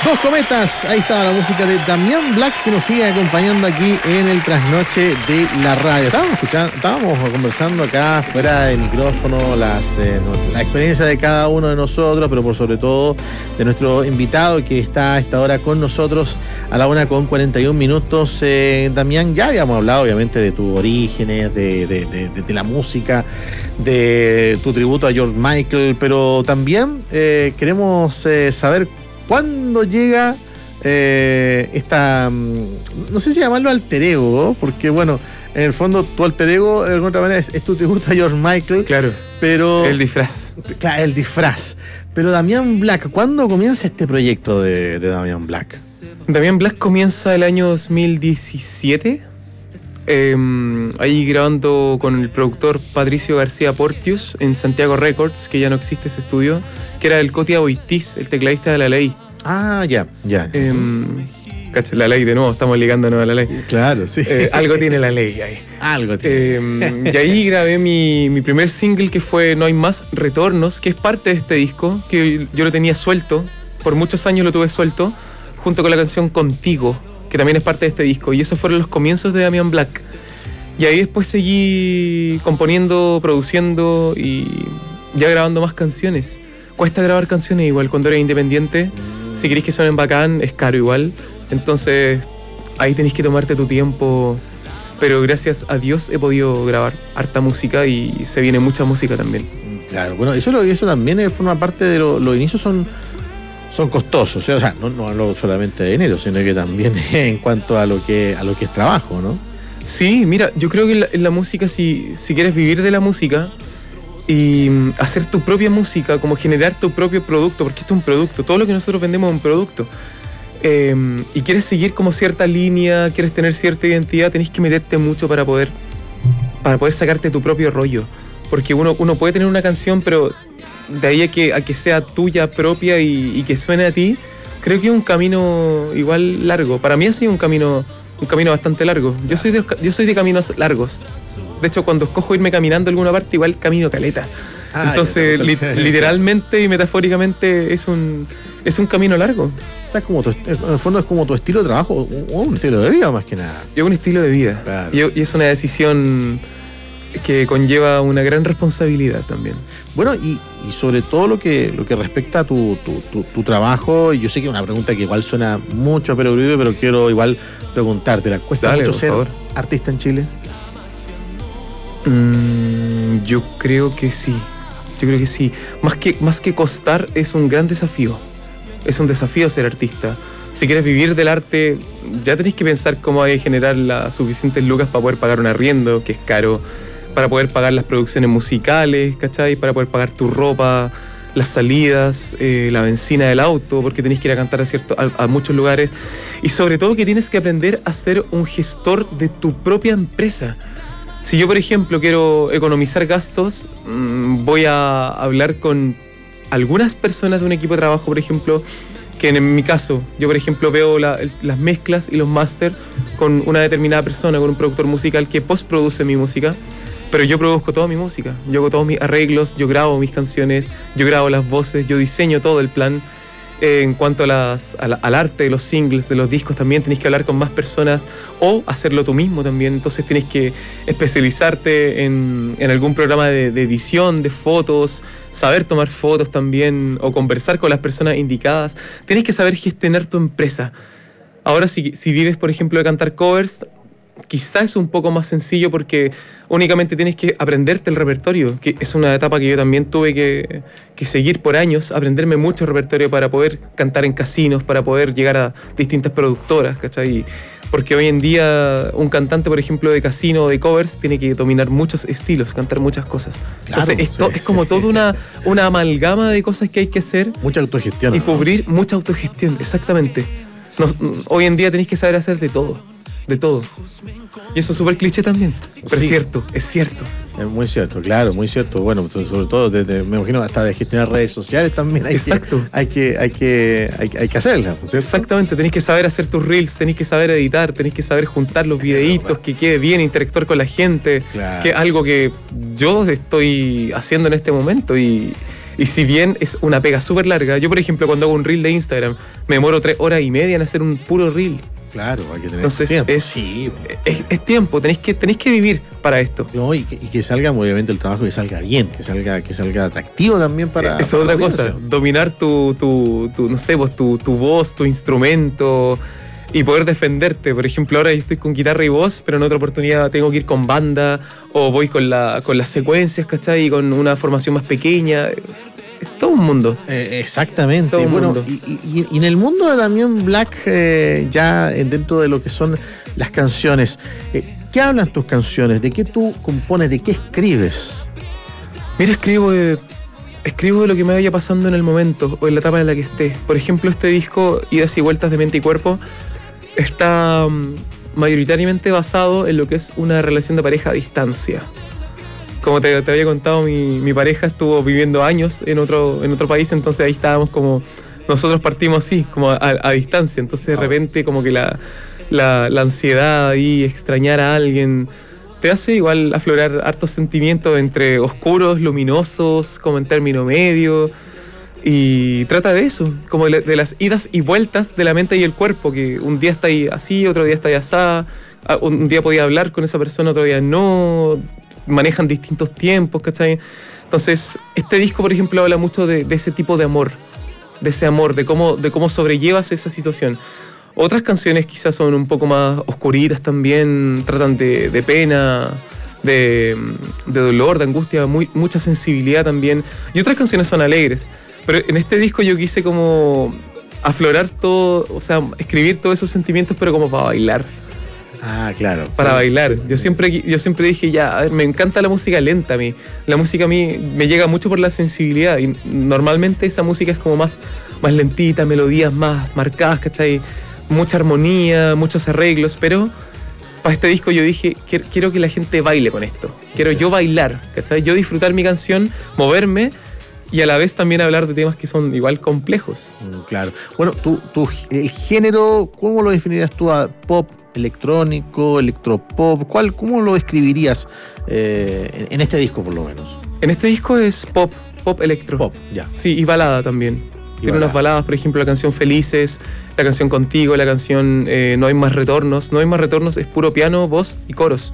Dos cometas, ahí estaba la música de Damián Black que nos sigue acompañando aquí en el trasnoche de la radio. Estábamos conversando acá fuera del micrófono la experiencia de cada uno de nosotros, pero por sobre todo de nuestro invitado que está a esta hora con nosotros a la 1:41. Damián, ya habíamos hablado obviamente de tus orígenes, de la música, de tu tributo a George Michael, pero también queremos saber ¿cuándo llega esta, no sé si llamarlo alter ego, porque bueno, en el fondo tu alter ego de alguna manera es tu tributo a George Michael? Claro, pero el disfraz. Claro, el disfraz. Pero Damián Black, ¿cuándo comienza este proyecto de Damián Black? Damián Black comienza el año 2017, ahí grabando con el productor Patricio García Portius en Santiago Records, que ya no existe ese estudio, que era el Coti Aboitiz, el tecladista de La Ley. Ah, ya. Cacha, La Ley de nuevo, estamos ligándonos a La Ley. Claro, sí. Algo tiene La Ley ahí. Algo tiene. Y ahí grabé mi primer single, que fue No Hay Más Retornos, que es parte de este disco, que yo lo tenía suelto, por muchos años lo tuve suelto, junto con la canción Contigo, que también es parte de este disco, y esos fueron los comienzos de Damián Black. Y ahí después seguí componiendo, produciendo y ya grabando más canciones. Cuesta grabar canciones igual cuando eres independiente. Si querés que suenen bacán, es caro igual. Entonces ahí tenés que tomarte tu tiempo. Pero gracias a Dios he podido grabar harta música y se viene mucha música también. Claro, bueno, eso también forma parte de los inicios, son costosos, o sea, no hablo solamente de dinero, sino que también en cuanto a lo que es trabajo, ¿no? Sí, mira, yo creo que en la música, si quieres vivir de la música y hacer tu propia música, como generar tu propio producto, porque esto es un producto, todo lo que nosotros vendemos es un producto, y quieres seguir como cierta línea, quieres tener cierta identidad, tenés que meterte mucho para poder sacarte tu propio rollo, porque uno puede tener una canción, pero de ahí a que sea tuya propia y que suene a ti, creo que es un camino igual largo. Para mí ha sido un camino bastante largo. Yo soy de caminos largos. De hecho, cuando escojo irme caminando a alguna parte, igual camino caleta. Entonces, literalmente y metafóricamente es un camino largo. O sea, en el fondo es como tu estilo de trabajo o un estilo de vida más que nada. Es un estilo de vida. Claro. Y es una decisión que conlleva una gran responsabilidad también. Bueno, y sobre todo lo que respecta a tu trabajo, yo sé que es una pregunta que igual suena mucho a perogrullo, pero quiero igual preguntártela. ¿Cuesta mucho ser artista en Chile? Yo creo que sí. Más que costar, es un gran desafío. Es un desafío ser artista. Si quieres vivir del arte, ya tenés que pensar cómo hay que generar las suficientes lucas para poder pagar un arriendo, que es caro, para poder pagar las producciones musicales, ¿cachai? Para poder pagar tu ropa, las salidas, la benzina del auto, porque tenés que ir a cantar a muchos lugares. Y sobre todo que tienes que aprender a ser un gestor de tu propia empresa. Si yo, por ejemplo, quiero economizar gastos, voy a hablar con algunas personas de un equipo de trabajo, por ejemplo, que en mi caso, yo por ejemplo veo las mezclas y los máster con una determinada persona, con un productor musical que postproduce mi música, pero yo produzco toda mi música, yo hago todos mis arreglos, yo grabo mis canciones, yo grabo las voces, yo diseño todo el plan. En cuanto al arte de los singles, de los discos, también tenés que hablar con más personas o hacerlo tú mismo también. Entonces tenés que especializarte en algún programa de edición, de fotos, saber tomar fotos también o conversar con las personas indicadas. Tenés que saber gestionar tu empresa. Ahora, si vives, por ejemplo, de cantar covers, quizás es un poco más sencillo porque únicamente tienes que aprenderte el repertorio, que es una etapa que yo también tuve que seguir por años, aprenderme mucho repertorio para poder cantar en casinos, para poder llegar a distintas productoras, ¿cachai? Porque hoy en día un cantante, por ejemplo, de casino o de covers tiene que dominar muchos estilos, cantar muchas cosas. Claro, entonces es como toda una amalgama de cosas que hay que hacer. Mucha autogestión. Y cubrir mucha autogestión, exactamente. Hoy en día tenés que saber hacer de todo. Y eso es súper cliché también, pero sí. Es cierto. Es muy cierto, claro, muy cierto. Bueno, sobre todo, me imagino, hasta de gestionar redes sociales también hay que hacerlas, ¿cierto? Exactamente, tenés que saber hacer tus reels, tenés que saber editar, tenés que saber juntar los videitos, que quede bien, interactuar con la gente, claro. Que es algo que yo estoy haciendo en este momento y Y si bien es una pega súper larga, yo por ejemplo cuando hago un reel de Instagram me demoro 3 horas y media en hacer un puro reel. Claro, hay que tener Entonces tiempo. Es tiempo, tenéis que vivir para esto. No, y que salga, obviamente, el trabajo, que salga bien, que salga atractivo también para. Eso es otra cosa, dominar tu no sé, pues, tu voz, tu instrumento y poder defenderte. Por ejemplo, ahora yo estoy con guitarra y voz, pero en otra oportunidad tengo que ir con banda o voy con las secuencias, ¿cachai? Y con una formación más pequeña. Es todo un mundo. Exactamente. Todo un mundo. Y en el mundo de Damián Black, ya dentro de lo que son las canciones, ¿qué hablan tus canciones? ¿De qué tú compones? ¿De qué escribes? Mira, escribo de lo que me vaya pasando en el momento o en la etapa en la que esté. Por ejemplo, este disco, Idas y Vueltas de Mente y Cuerpo, está mayoritariamente basado en lo que es una relación de pareja a distancia. Como te había contado, mi pareja estuvo viviendo años en otro país, entonces ahí estábamos como... Nosotros partimos así, como a distancia, entonces de repente como que la ansiedad ahí, extrañar a alguien, te hace igual aflorar hartos sentimientos entre oscuros, luminosos, como en término medio, y trata de eso, como de las idas y vueltas de la mente y el cuerpo, que un día está ahí así, otro día está ahí asá, un día podía hablar con esa persona, otro día no, manejan distintos tiempos, ¿cachai? Entonces, este disco, por ejemplo, habla mucho de ese tipo de amor, de cómo sobrellevas esa situación. Otras canciones quizás son un poco más oscuritas también, tratan de pena, de dolor, de angustia, mucha sensibilidad también. Y otras canciones son alegres. Pero en este disco yo quise como aflorar todo, o sea, escribir todos esos sentimientos, pero como para bailar. Ah, claro. Para bailar. Yo siempre dije, ya, a ver, me encanta la música lenta a mí. La música a mí me llega mucho por la sensibilidad y normalmente esa música es como más lentita, melodías más marcadas, ¿cachai? Mucha armonía, muchos arreglos, pero para este disco yo dije, quiero que la gente baile con esto. Quiero yo bailar, ¿cachai? Yo disfrutar mi canción, moverme y a la vez también hablar de temas que son igual complejos. Claro. Bueno, el género, ¿cómo lo definirías tú? ¿Pop, electrónico, electropop? ¿Cómo lo describirías en este disco, por lo menos? En este disco es pop electro. Pop, ya. Sí, y balada también. Tiene unas baladas, por ejemplo, la canción Felices, la canción Contigo, la canción No hay más retornos. No hay más retornos es puro piano, voz y coros.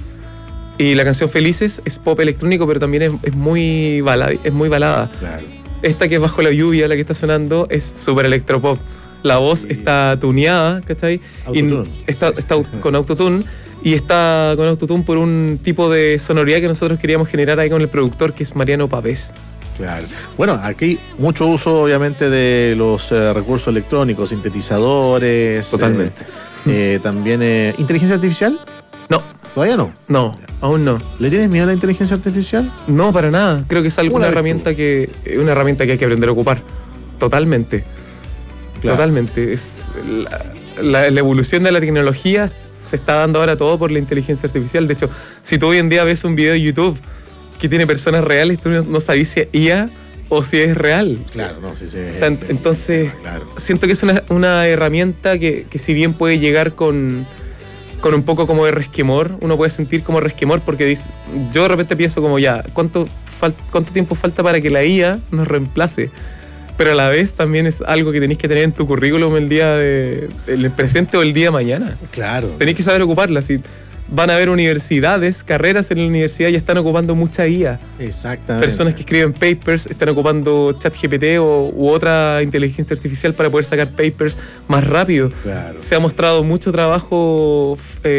Y la canción Felices es pop electrónico, pero también es muy balada. Claro. Esta que es Bajo la lluvia, la que está sonando, es súper electropop. La voz está tuneada, ¿cachai? Autotune. Está con autotune. Y está con autotune por un tipo de sonoridad que nosotros queríamos generar ahí con el productor, que es Mariano Pavés. Claro. Bueno, aquí mucho uso, obviamente, de los recursos electrónicos, sintetizadores. Totalmente. También, ¿inteligencia artificial? No. ¿Todavía no? No, aún no. ¿Le tienes miedo a la inteligencia artificial? No, para nada. Creo que es una herramienta que hay que aprender a ocupar. Totalmente. Claro. Totalmente. Es la evolución de la tecnología se está dando ahora todo por la inteligencia artificial. De hecho, si tú hoy en día ves un video de YouTube que tiene personas reales, tú no sabes si es IA o si es real. Claro, no, sí, sí. O sea, entonces, claro, siento que es una herramienta que si bien puede llegar con un poco como de resquemor, uno puede sentir como resquemor porque yo de repente pienso como ya, ¿cuánto tiempo falta para que la IA nos reemplace? Pero a la vez también es algo que tenéis que tener en tu currículum el presente o el día de mañana. Claro. Tenéis que saber ocuparla. Si van a haber universidades, carreras en la universidad ya están ocupando mucha IA. Exactamente. Personas que escriben papers están ocupando ChatGPT u otra inteligencia artificial para poder sacar papers más rápido. Claro. Se ha mostrado mucho trabajo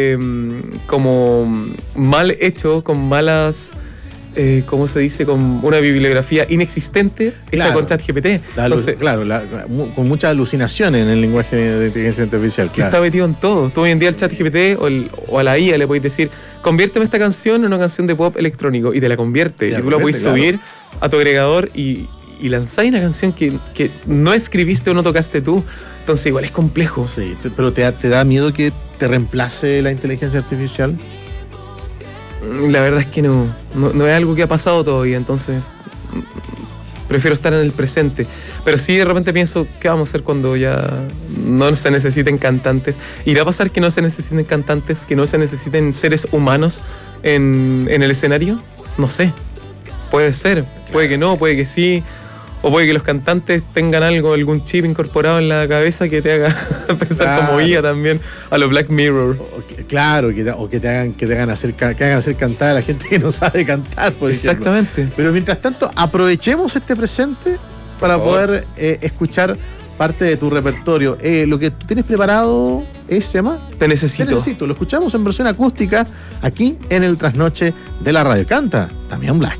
como mal hecho, con malas... ¿cómo se dice? Con una bibliografía inexistente hecha con ChatGPT. Con mucha alucinación en el lenguaje de inteligencia artificial. Que está metido en todo. Tú hoy en día al ChatGPT o a la IA le podéis decir, conviérteme esta canción en una canción de pop electrónico y te la convierte. Y tú la podéis subir a tu agregador y lanzáis una canción que no escribiste o no tocaste tú. Entonces igual es complejo. Sí, pero ¿te da miedo que te reemplace la inteligencia artificial? La verdad es que no es algo que ha pasado todavía, entonces prefiero estar en el presente. Pero sí de repente pienso, ¿qué vamos a hacer cuando ya no se necesiten cantantes? ¿Irá a pasar que no se necesiten cantantes, que no se necesiten seres humanos en el escenario? No sé, puede ser. Puede que no, puede que sí. O puede que los cantantes tengan algún chip incorporado en la cabeza que te haga pensar como IA también, a los Black Mirror. Que te hagan hacer cantar a la gente que no sabe cantar, por ejemplo. Exactamente. Pero mientras tanto, aprovechemos este presente para poder escuchar parte de tu repertorio. Lo que tú tienes preparado se llama Te Necesito. Lo escuchamos en versión acústica aquí en el Trasnoche de la Radio. Canta Damián Black.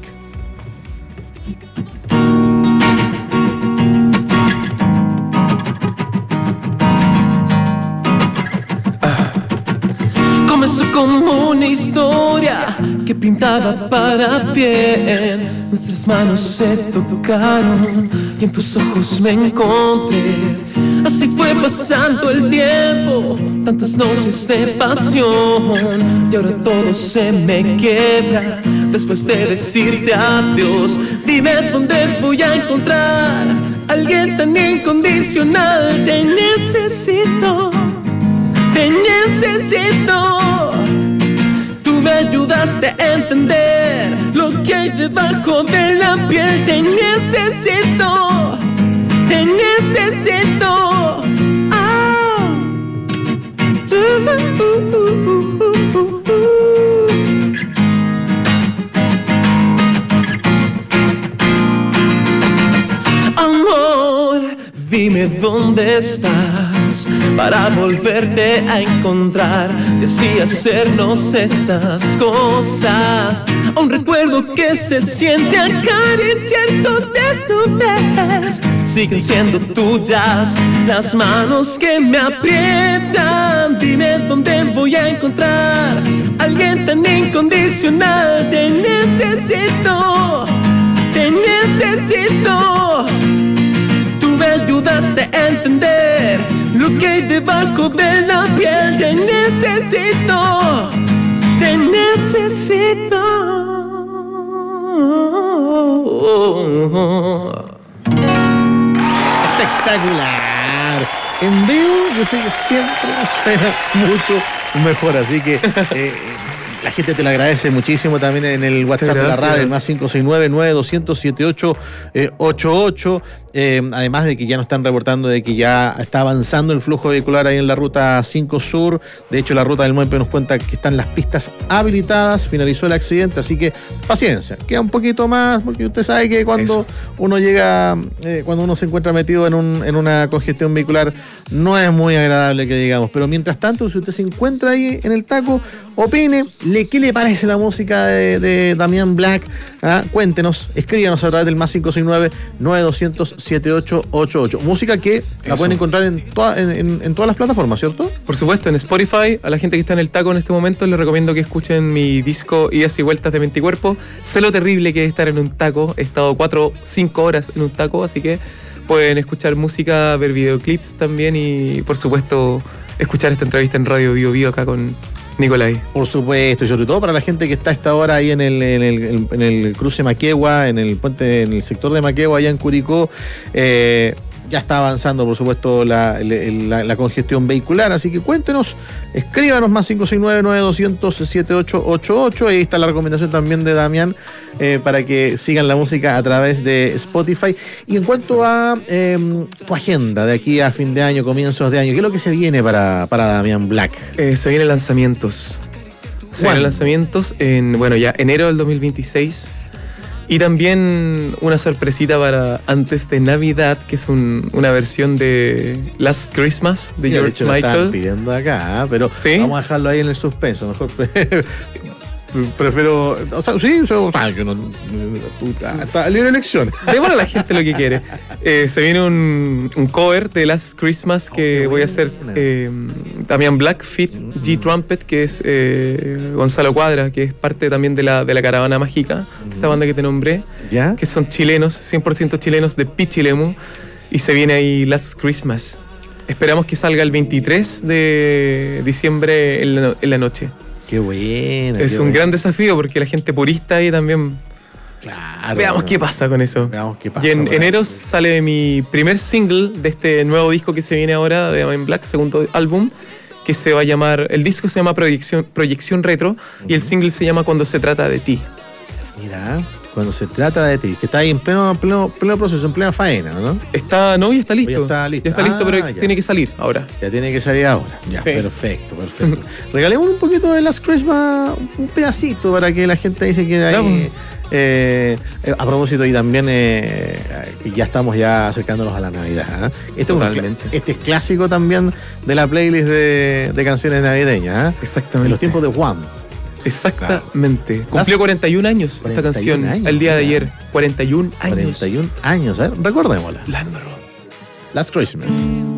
Como una historia que pintaba para bien. Nuestras manos se tocaron y en tus ojos me encontré. Así fue pasando el tiempo, tantas noches de pasión. Y ahora todo se me quiebra después de decirte adiós. Dime dónde voy a encontrar a alguien tan incondicional. Te necesito. Te necesito. Tú me ayudaste a entender lo que hay debajo de la piel. Te necesito. Te necesito. Amor, dime dónde estás para volverte a encontrar y así hacernos esas cosas. Aún recuerdo que se siente acariciar tu desnudez. Siguen siendo tuyas las manos que me aprietan. Dime dónde voy a encontrar a alguien tan incondicional. Te necesito. Te necesito. Tú me ayudaste a entender lo que hay debajo de la piel. Te necesito. Te necesito. Espectacular. En vivo yo sé que siempre suena mucho mejor, así que la gente te lo agradece muchísimo también en el WhatsApp de la radio, el más 569-9200-7888. Además de que ya nos están reportando de que ya está avanzando el flujo vehicular ahí en la ruta 5 Sur. De hecho, la ruta del Muempe nos cuenta que están las pistas habilitadas, finalizó el accidente, así que paciencia, queda un poquito más, porque usted sabe que cuando uno llega, cuando uno se encuentra metido en una congestión vehicular, no es muy agradable que digamos. Pero mientras tanto, si usted se encuentra ahí en el taco, opine, ¿qué le parece la música de Damián Black? Cuéntenos, escríbanos a través del más 569-9200-7888. Música que la pueden encontrar en todas las plataformas, ¿cierto? Por supuesto, en Spotify. A la gente que está en el taco en este momento les recomiendo que escuchen mi disco Idas y Vueltas de Mente y Cuerpo. Sé lo terrible que es estar en un taco. He estado 4 o 5 horas en un taco, así que pueden escuchar música, ver videoclips también y, por supuesto, escuchar esta entrevista en Radio Bio Bio acá con Nicolai. Por supuesto, y sobre todo para la gente que está a esta hora ahí en el cruce Maquegua, en el puente, en el sector de Maquegua, allá en Curicó. Ya está avanzando, por supuesto, la congestión vehicular, así que cuéntenos, escríbanos más 569-9200-7888. Ahí está la recomendación también de Damián para que sigan la música a través de Spotify. Y en cuanto a tu agenda de aquí a fin de año, comienzos de año, ¿qué es lo que se viene para Damián Black? Se vienen lanzamientos. En enero del 2026. Y también una sorpresita para antes de Navidad, que es una versión de Last Christmas de George Michael. Lo están pidiendo acá, pero ¿sí? Vamos a dejarlo ahí en el suspenso. Mejor prefiero. O sea, sí, yo no. Hasta libre elección. Démosle a la gente lo que quiere. Se viene un cover de Last Christmas que voy a hacer Damián Black Fit G Trumpet, que es Gonzalo Cuadra, que es parte también de la Caravana Mágica, de esta banda que te nombré, ¿ya? Que son chilenos, 100% chilenos de Pichilemu, y se viene ahí Last Christmas. Esperamos que salga el 23 de diciembre en la noche. Qué buena. Es un gran desafío porque la gente purista ahí también. Claro. Veamos qué pasa con eso. Veamos qué pasa. Y en enero sale mi primer single de este nuevo disco que se viene ahora de Damián Black, segundo álbum, que se va a llamar. El disco se llama Proyección Retro y el single se llama Cuando se trata de ti. Mira. cuando se trata de ti, que está ahí en pleno proceso, en plena faena, ¿no? Ya está listo. Ya está listo, pero ya. tiene que salir ahora. Ya tiene que salir ahora. Ya, Sí. perfecto. Regalemos un poquito de Last Christmas, un pedacito para que la gente ahí se quede ahí. A propósito, y también que ya estamos ya acercándonos a la Navidad. Totalmente. Este es clásico también de la playlist de canciones navideñas. Exactamente. En los tiempos de Juan. Exactamente. Claro. Cumplió 41 años 41 esta canción años, el día de mira. ayer. 41 años. 41 años, recordémosla. Lámbaro. Last Christmas.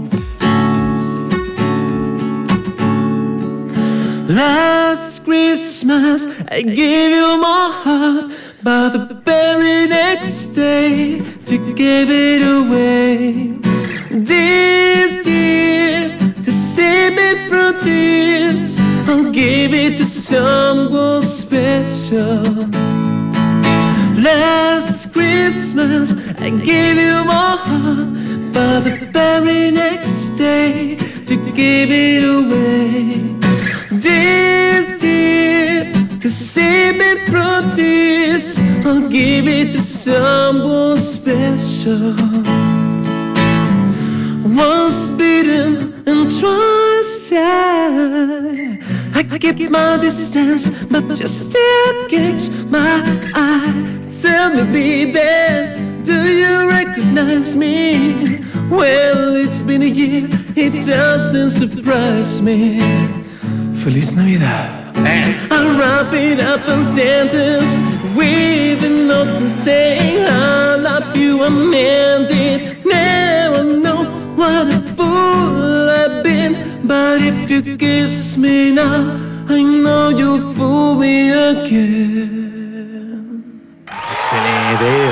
Last Christmas I gave you my heart, but the very next day you gave it away. This year, to save me from tears, I'll give it to someone special. Last Christmas I gave you my heart, but the very next day you gave it away. This year, to save me from tears, I'll give it to someone special. Once bitten and twice shy, I keep my distance, but you still catch my eye. Tell me, baby, do you recognize me? Well, it's been a year, it doesn't surprise me. Feliz Navidad. I'm wrapping up a sentence with a note and saying I love you, I meant it. Never know what a fool I've been, but if you kiss me now, I know you'll fool me again. Excelente,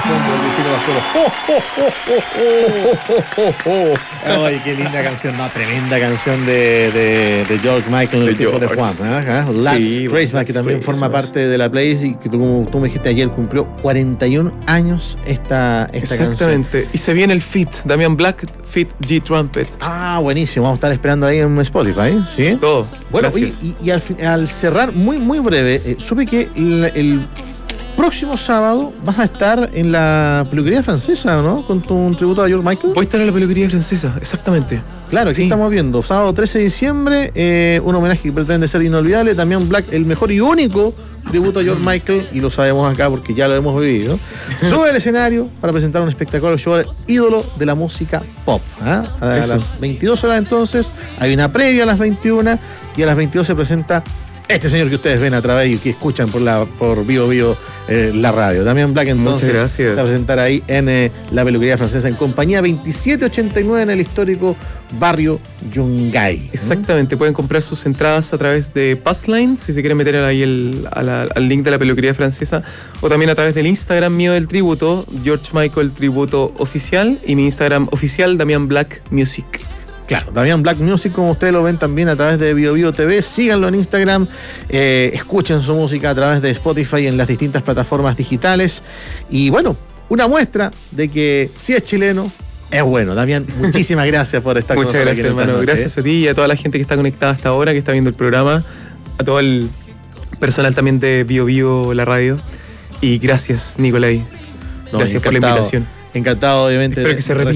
ay, qué linda canción, no, tremenda canción de George Michael en el tiempo de Juan, Last Christmas, que también forma parte de la playlist y que tú me dijiste ayer cumplió 41 años esta Exactamente. canción. Y se viene el feat, Damian Black, feat G Trumpet. Ah, buenísimo, vamos a estar esperando ahí en Spotify, ¿sí? Todo. Bueno, oye, Gracias. y al cerrar, muy breve, supe que el próximo sábado vas a estar en la peluquería francesa, ¿no? Con tu tributo a George Michael. Voy a estar en la peluquería francesa, exactamente. Claro, aquí estamos viendo. Sábado 13 de diciembre, un homenaje que pretende ser inolvidable. También Black, el mejor y único tributo a George Michael, y lo sabemos acá porque ya lo hemos vivido. Sube al escenario para presentar un espectacular show ídolo de la música pop. A las 22 horas entonces, hay una previa a las 21 y a las 22 se presenta este señor que ustedes ven a través y que escuchan por Vivo la radio. Damian Black entonces Muchas gracias. se va a presentar ahí en la peluquería francesa en compañía 2789 en el histórico barrio Yungay. Exactamente, pueden comprar sus entradas a través de Passline, si se quieren meter ahí al link de la peluquería francesa, o también a través del Instagram mío del tributo, George Michael Tributo Oficial, y mi Instagram oficial, Damian Black Music. Claro, Damian Black Music, como ustedes lo ven también a través de BioBio TV, síganlo en Instagram, escuchen su música a través de Spotify en las distintas plataformas digitales. Y bueno, una muestra de que si es chileno, es bueno. Damian, muchísimas gracias por estar con nosotros. Muchas gracias, hermano. Gracias a ti y a toda la gente que está conectada hasta ahora, que está viendo el programa, a todo el personal también de BioBio, la radio. Y gracias, Nicolai. Gracias por la invitación. Encantado, obviamente. Espero que se repita.